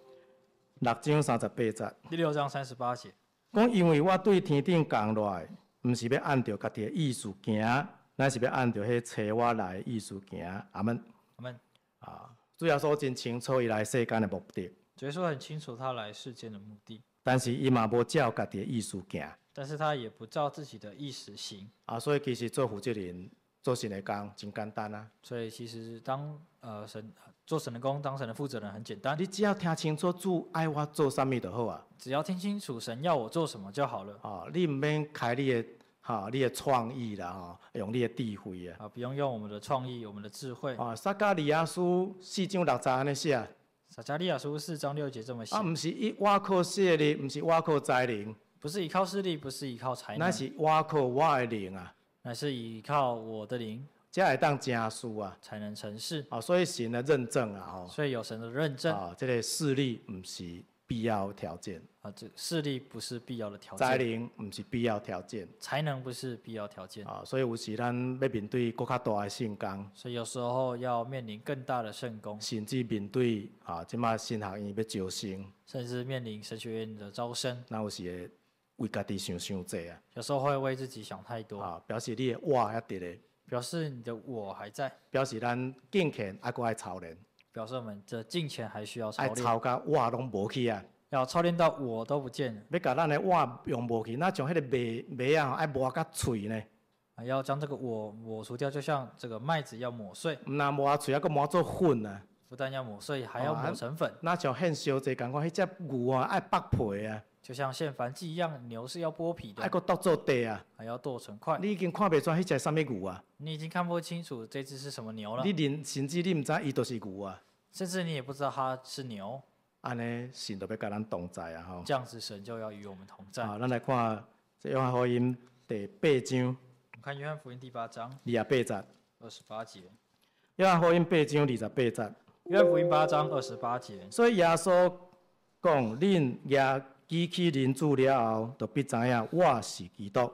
Speaker 1: 6章38节。
Speaker 2: 第6章38节。
Speaker 1: 讲因为我对天顶降落来，毋是要按照家己的意思行，乃是要按照迄找我来的意思行。阿门。
Speaker 2: 阿门。
Speaker 1: 主耶稣真清楚伊来世间的目的。
Speaker 2: 主耶稣很清楚他来世间的目的。
Speaker 1: 但是伊嘛无照家己的意思行。
Speaker 2: 但是他也不照自己的意思行。
Speaker 1: 所以其实做负责人、做神的工真简单啊。
Speaker 2: 所以其实当做神的工、当神的负责人很简单。
Speaker 1: 你只要听清楚主爱我做啥物就好啊。
Speaker 2: 只要听清楚神要我做什么就好了。
Speaker 1: 你毋免开你的创意啦，用你的智慧啊。
Speaker 2: 不用用我们的创意、我们的智慧。
Speaker 1: 撒迦利亚书4章6节安尼写。
Speaker 2: 撒迦利亚书4章6节这么写。
Speaker 1: 毋是我靠势力，毋是我靠才能。
Speaker 2: 不是依靠势力，不是依靠才能。
Speaker 1: 那是我靠我的灵啊。
Speaker 2: 乃是依靠我的灵。
Speaker 1: 才会当成事啊。
Speaker 2: 才能成事。
Speaker 1: 所以神的认证啊。
Speaker 2: 所以有神的认证。
Speaker 1: 这个势力毋是必要条件。
Speaker 2: 这势力不是必要的条件。
Speaker 1: 才能毋是必要条件。
Speaker 2: 才能不是必要条件。
Speaker 1: 所以有时咱要面对更较大的圣工。
Speaker 2: 所以有时候要面临更大的圣工。
Speaker 1: 甚至面对即马神学院要招生。
Speaker 2: 甚至面临神学院的招生。
Speaker 1: 那有时会为家己想济啊。
Speaker 2: 有时候会为自己想太多。
Speaker 1: 表示你的我还伫咧。
Speaker 2: 表示你的我还在。
Speaker 1: 表示咱敬虔还佫爱操练。
Speaker 2: 表示我们的敬虔还需要操练。
Speaker 1: 爱操到我拢无去啊。
Speaker 2: 要操练到我都不见了。
Speaker 1: 要甲咱的我用无去，那将迄个麦啊爱磨甲脆呢。
Speaker 2: 要将这个我抹除掉，就像这个麦子要磨碎。
Speaker 1: 毋但磨脆，还佫磨做粉啊。
Speaker 2: 不但要磨碎，还要磨成粉。
Speaker 1: 那像现烧济共款，迄只牛啊爱剥皮啊。
Speaker 2: 就像献燔祭一样，牛是要剥皮的。
Speaker 1: 还佫剁做地啊。
Speaker 2: 还要剁成块。
Speaker 1: 你已经看袂出迄只啥物牛啊。
Speaker 2: 你已经看不清楚这只是什么牛了。
Speaker 1: 甚至你毋知伊就是牛啊。
Speaker 2: 甚至你也不知道它是牛。
Speaker 1: 安尼神就要甲咱同在啊！吼，
Speaker 2: 这样子神就要与我们同在。
Speaker 1: 咱来看这约翰福音第8章。
Speaker 2: 我们看约翰福音第8章
Speaker 1: 28节。
Speaker 2: 28节。
Speaker 1: 约翰福音8章28节。
Speaker 2: 约翰福音8章28节。
Speaker 1: 所以耶稣讲：恁也记起恁主了后，就必知影我是基督。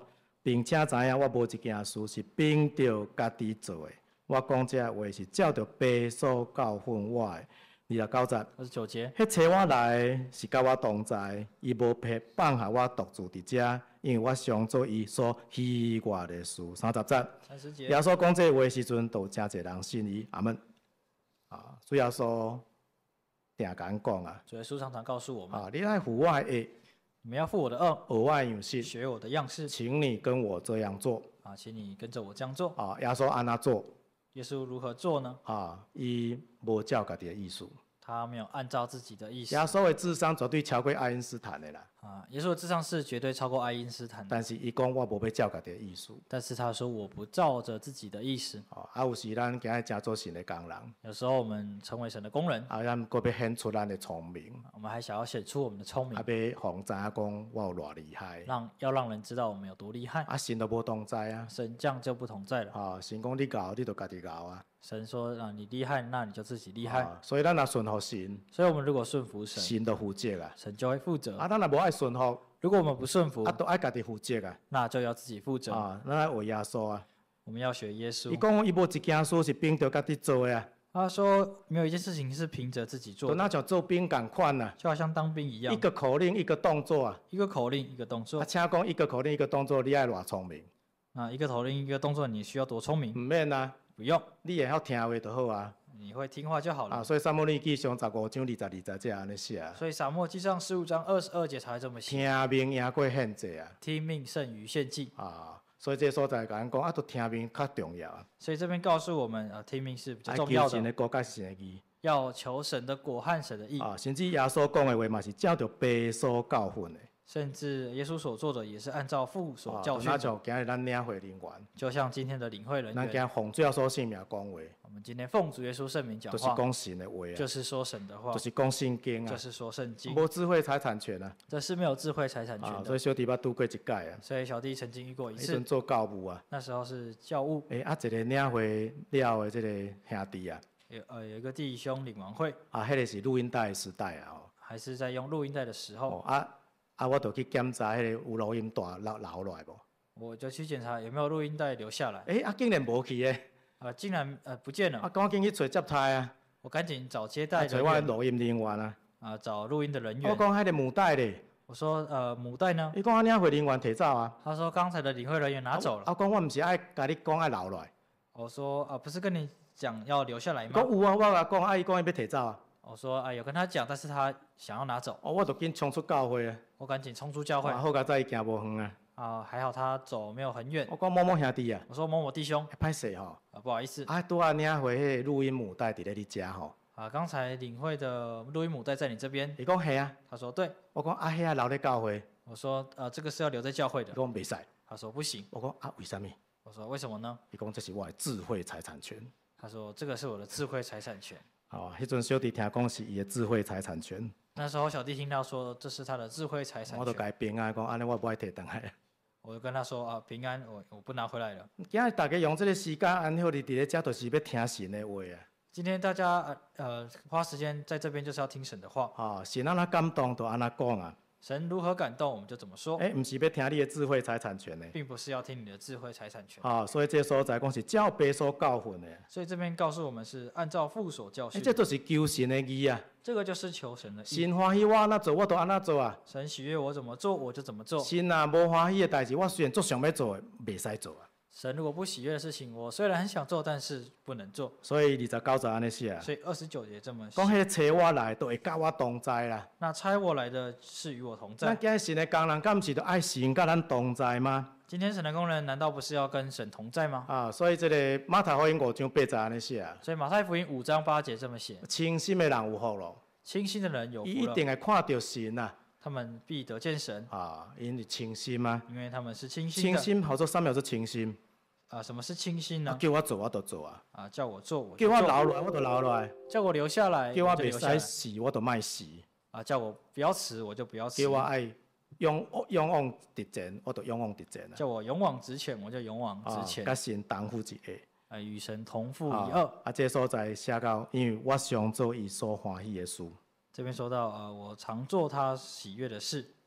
Speaker 1: 并且知影我无一件事是凭着家己做的。我讲这话是照着爸所教训我的。29节，
Speaker 2: 29节，
Speaker 1: 迄找我来是甲我同在，伊无撇放下我独自伫遮，因为我常做伊所喜悦的事。30节，
Speaker 2: 30节，
Speaker 1: 耶稣讲这话的时阵，都有真侪人信伊。阿门。主耶稣定甲咱讲啊，
Speaker 2: 主耶稣常常告诉我们，
Speaker 1: 你爱负我的恶，
Speaker 2: 你们要负我的恶，
Speaker 1: 学我的样式，
Speaker 2: 学我的样式，
Speaker 1: 请你跟我这样做。
Speaker 2: 请你跟着我这样做。
Speaker 1: 耶稣安怎做？
Speaker 2: 耶稣如何做呢？
Speaker 1: 伊无照家己的意思。
Speaker 2: 他没有按照自己的意思。
Speaker 1: 耶稣的智商绝对超过爱因斯坦的啦。
Speaker 2: 耶稣的智商是绝对超过爱因斯坦的。
Speaker 1: 但是伊讲我无要照家己的意思。
Speaker 2: 但是他说我不照着自己的意思。
Speaker 1: 有时咱今日真做神的工人。
Speaker 2: 有时候我们成为神的工人。
Speaker 1: 咱搁要显出咱的聪明。
Speaker 2: 我们还想要显出我们的聪明。
Speaker 1: 要互知影讲我有偌厉害。
Speaker 2: 要让人知道我们有多厉害。
Speaker 1: 神都无同在啊。
Speaker 2: 神这样就不同在了。
Speaker 1: 神讲你搞，你就家己搞啊。
Speaker 2: 神说你厉害，那你就自己厉害。
Speaker 1: 所以咱若顺服神，
Speaker 2: 所以我们如果顺服神，
Speaker 1: 神就负责啊。
Speaker 2: 神就会负责。
Speaker 1: 咱若无爱顺服，
Speaker 2: 如果我们不顺服，
Speaker 1: 都爱家己负责啊。
Speaker 2: 那就要自己负责。
Speaker 1: 咱爱为耶稣啊。
Speaker 2: 我们要学耶稣。
Speaker 1: 伊讲伊无一件事是凭着家己做的啊。
Speaker 2: 他说没有一件事情是凭着自己做的。
Speaker 1: 就那像做兵共款啊，
Speaker 2: 就好像当兵一样。
Speaker 1: 一个口令一个动作啊。
Speaker 2: 一个口令一个动作。
Speaker 1: 请讲一个口令一个动作，你爱偌聪明？
Speaker 2: 一个口令一个动作，你需要多聪明？
Speaker 1: 唔免啊。
Speaker 2: 不用，
Speaker 1: 你会晓听话就好啊。
Speaker 2: 你会听话就好了。
Speaker 1: 所以撒母耳记上15章20节安尼写啊。
Speaker 2: 所以撒母耳记上15章22节才这么写。
Speaker 1: 听命赢过献祭啊。
Speaker 2: 听命胜于献祭。
Speaker 1: 所以这所在甲咱讲都听命较重要啊。
Speaker 2: 所以这边告诉我们，听命是比较重要的。
Speaker 1: 求神的国甲神的义。
Speaker 2: 要求神的果和神的义。
Speaker 1: 甚至耶稣讲的话嘛是照着爸所教训的。
Speaker 2: 甚至耶稣所做的也是按照父所教训的。
Speaker 1: 那就今日咱领会人员，
Speaker 2: 就像今天的领会人员，
Speaker 1: 咱今日奉主耶稣圣名讲话。
Speaker 2: 我们今天奉主耶稣圣名讲话，
Speaker 1: 就是讲神的话啊，
Speaker 2: 就是说神的话，
Speaker 1: 就是讲圣经啊，
Speaker 2: 就是说圣经。
Speaker 1: 无智慧财产权啊，
Speaker 2: 这是没有智慧财产权的。
Speaker 1: 所以小弟捌拄过一届啊。
Speaker 2: 所以小弟曾经遇过一次。
Speaker 1: 迄阵做教务啊。
Speaker 2: 那时候是教务。
Speaker 1: 一个领会了的这个兄弟啊。
Speaker 2: 有一个弟兄领完会。
Speaker 1: 迄个是录音带的时代啊。
Speaker 2: 还是在用录音带的时候。
Speaker 1: 我就去检查迄个有录音带留落来无？
Speaker 2: 我就去检查有没有录音带留下来。
Speaker 1: 竟然无去诶！
Speaker 2: 竟然不见了。
Speaker 1: 赶紧去找接待啊！
Speaker 2: 我赶紧找接待人员。
Speaker 1: 找我录音人员啊！
Speaker 2: 找录音的人员。
Speaker 1: 我讲迄个母带咧。
Speaker 2: 我说母带呢？
Speaker 1: 伊讲领会人员摕走啊。
Speaker 2: 他说刚才的领会人员拿走了。
Speaker 1: 我讲我毋是爱甲你讲爱留落来。
Speaker 2: 我说不是跟你讲要留下来吗？
Speaker 1: 讲有啊，我甲讲伊讲伊要摕走啊。
Speaker 2: 我说有跟他讲，但是他想要拿走。
Speaker 1: 我就紧冲出教会啊！
Speaker 2: 我赶紧冲出教会。
Speaker 1: 好佳在伊行无远
Speaker 2: 啊。还好他走没有很远。
Speaker 1: 我讲某某兄弟啊。
Speaker 2: 我说某某弟兄。
Speaker 1: 歹势吼。
Speaker 2: 不好意思。
Speaker 1: 拄仔领会迄个录音母带伫咧你遮吼。
Speaker 2: 刚才领会的录音母带在你这边。
Speaker 1: 伊讲系啊。
Speaker 2: 他说对。
Speaker 1: 我讲遐留咧教会。
Speaker 2: 我说这个是要留在教会的。
Speaker 1: 伊讲袂使。
Speaker 2: 他说不行。
Speaker 1: 我讲为什么？
Speaker 2: 我说为什么呢？
Speaker 1: 伊讲这是我的智慧财产权。
Speaker 2: 他说这个是我的智慧财产权。
Speaker 1: 迄阵小弟听讲是伊的智慧财产权。
Speaker 2: 那时候小弟听到说这是他的智慧财产权。
Speaker 1: 我就甲伊平安讲，安尼我不爱摕回来。
Speaker 2: 我就跟他说平安，我不拿回来了。
Speaker 1: 今日大家用这个时间安好，你伫咧遮就是要听神的话啊。
Speaker 2: 今天大家花时间在这边就是要听神的话。
Speaker 1: 神安怎感动就安怎讲啊。
Speaker 2: 神如何感动，我们就怎么说。
Speaker 1: 不是要听你的智慧财产权呢，
Speaker 2: 并不是要听你的智慧财产权。
Speaker 1: 所以这所在讲是照爸所教训的。
Speaker 2: 所以这边告诉我们是按照父所教训。
Speaker 1: 这就是求神的义啊。
Speaker 2: 这个就是求神的义。
Speaker 1: 神欢喜我安怎做，我就安怎做啊。
Speaker 2: 神喜悦我怎么做，我就怎么做。
Speaker 1: 神无欢喜的代志，我虽然足想要做，袂使做啊。
Speaker 2: 神如果不喜悦的事情，我虽然很想做，但是不能做。
Speaker 1: 所以29节安尼写啊。
Speaker 2: 所以29节这么写。
Speaker 1: 讲迄个找我来，都会甲我同在啦。
Speaker 2: 那差我来的是与我同在。
Speaker 1: 咱今日神的工人，敢毋是都爱神甲咱同在吗？
Speaker 2: 今天神的工人难道不是要跟神同在吗？
Speaker 1: 所以这个马太福音5章8节安尼写啊。
Speaker 2: 所以马太福音5章8节这么写。
Speaker 1: 清心的人有福咯。
Speaker 2: 清心的人有福了。
Speaker 1: 伊一定会看到神啊。
Speaker 2: 他们必得见神。
Speaker 1: 因为清心啊。
Speaker 2: 因为他们是清心的。
Speaker 1: 清心好做啥物做清心？
Speaker 2: 什么是清心呢？
Speaker 1: 叫我做我就做
Speaker 2: 啊。叫我做我
Speaker 1: 就做。叫我留落来我就留落来。
Speaker 2: 叫我留下来。
Speaker 1: 叫我袂使死我就莫死。
Speaker 2: 叫我不要死我就不要死。
Speaker 1: 叫我爱勇往直前我就勇往直前。
Speaker 2: 叫我勇往直前我就勇往直前。
Speaker 1: 甲神同负一下。
Speaker 2: 与神同负一二。
Speaker 1: 这所在写到，因为我常做伊所欢喜的事。
Speaker 2: 这边说到我常做他喜悦的事。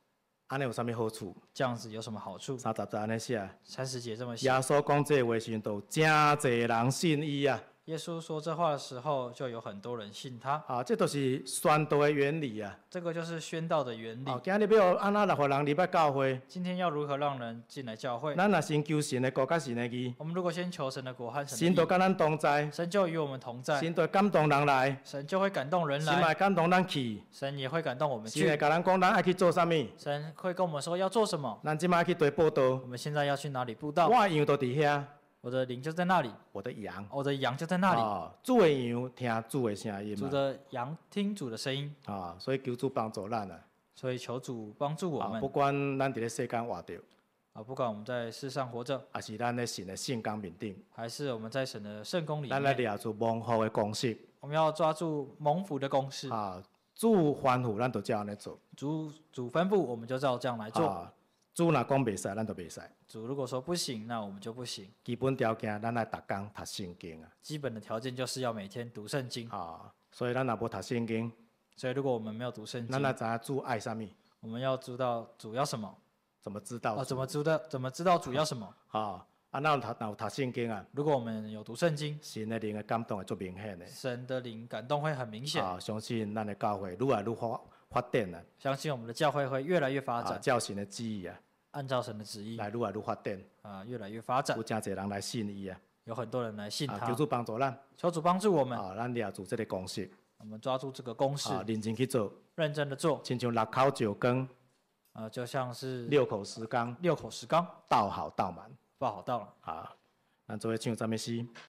Speaker 1: 安尼有啥物好处？
Speaker 2: 这样子有什么好处？
Speaker 1: 30节安尼写，
Speaker 2: 30节这么写。
Speaker 1: 耶稣讲这话时阵，都真侪人信伊啊！
Speaker 2: 耶稣说这话的时候，就有很多人信他。
Speaker 1: 啊，这都是宣道的原理啊！
Speaker 2: 这个就是宣道的原理。
Speaker 1: 哦，今日要安怎来互人入捌教会？
Speaker 2: 今天要如何让人进来教会？
Speaker 1: 咱若先求神的国甲神的义，
Speaker 2: 我们如果先求神的国和神
Speaker 1: 神
Speaker 2: 的义，
Speaker 1: 就甲咱同在，
Speaker 2: 神就与我们同在，
Speaker 1: 神就会感动人来，
Speaker 2: 神就会感动人
Speaker 1: 神
Speaker 2: 来，
Speaker 1: 也感动咱去，
Speaker 2: 神也会感动我们
Speaker 1: 神会
Speaker 2: 去，
Speaker 1: 甲咱讲咱爱去做啥物，
Speaker 2: 神会跟我们说要做什么。
Speaker 1: 咱即摆去对报道，
Speaker 2: 我们现在要去哪里布道？
Speaker 1: 我的羊都伫遐，
Speaker 2: 我的灵就在那里，
Speaker 1: 我的羊。
Speaker 2: 我的羊就在那里。
Speaker 1: 哦，主的羊听主的声音
Speaker 2: 主
Speaker 1: 嘛，
Speaker 2: 的羊听主的声音，
Speaker 1: 啊，所以求主帮助咱啊！
Speaker 2: 所以求主帮助我
Speaker 1: 啊，
Speaker 2: 们
Speaker 1: 不管咱伫咧世间活着，
Speaker 2: 啊！不管我们在世上活着，
Speaker 1: 还是咱咧神的圣光面顶，
Speaker 2: 还是我们在神的圣宫里
Speaker 1: 咱来
Speaker 2: 面，
Speaker 1: 抓住蒙福的公式
Speaker 2: 我们要抓住蒙福的公式。
Speaker 1: 啊！主吩咐咱就照安尼做，
Speaker 2: 主吩咐，我们就照这样来做。
Speaker 1: 啊，主若讲袂使，咱就袂使。
Speaker 2: 主如果说不行，那我们就不行。
Speaker 1: 基本条件，咱爱逐工读圣经啊！
Speaker 2: 基本的条件就是要每天读圣经。
Speaker 1: 啊，所以咱若无读圣经，
Speaker 2: 所以如果我们没有读圣
Speaker 1: 咱
Speaker 2: 经，
Speaker 1: 哪知影主爱啥物？
Speaker 2: 我们要知道主要什么。
Speaker 1: 怎么知道？
Speaker 2: 哦，怎么知道主要什么？
Speaker 1: 啊，啊，咱有读圣经啊，
Speaker 2: 如果我们有读圣经，
Speaker 1: 神的灵的感动会足明显的。
Speaker 2: 神的灵感动会很明显。
Speaker 1: 啊，相信咱的教会愈来愈发展啊！
Speaker 2: 相信我们的教会会越来越发
Speaker 1: 啊，
Speaker 2: 展，
Speaker 1: 照神的旨意啊，
Speaker 2: 按照神的旨意
Speaker 1: 来愈发展，
Speaker 2: 越来越发展
Speaker 1: 有。真侪人来信伊啊！
Speaker 2: 有很多人来信
Speaker 1: 啊，
Speaker 2: 他
Speaker 1: 求，主帮助咱，
Speaker 2: 求主帮助我们，
Speaker 1: 啊，咱抓住这个公式，
Speaker 2: 我们抓住这个公式，
Speaker 1: 啊，认真去做，
Speaker 2: 认真的做，
Speaker 1: 亲像6口石缸，
Speaker 2: 就像是
Speaker 1: 6口石缸，
Speaker 2: 6口石缸，
Speaker 1: 倒好倒满
Speaker 2: 报好到了。
Speaker 1: 啊！咱做伙唱赞美诗。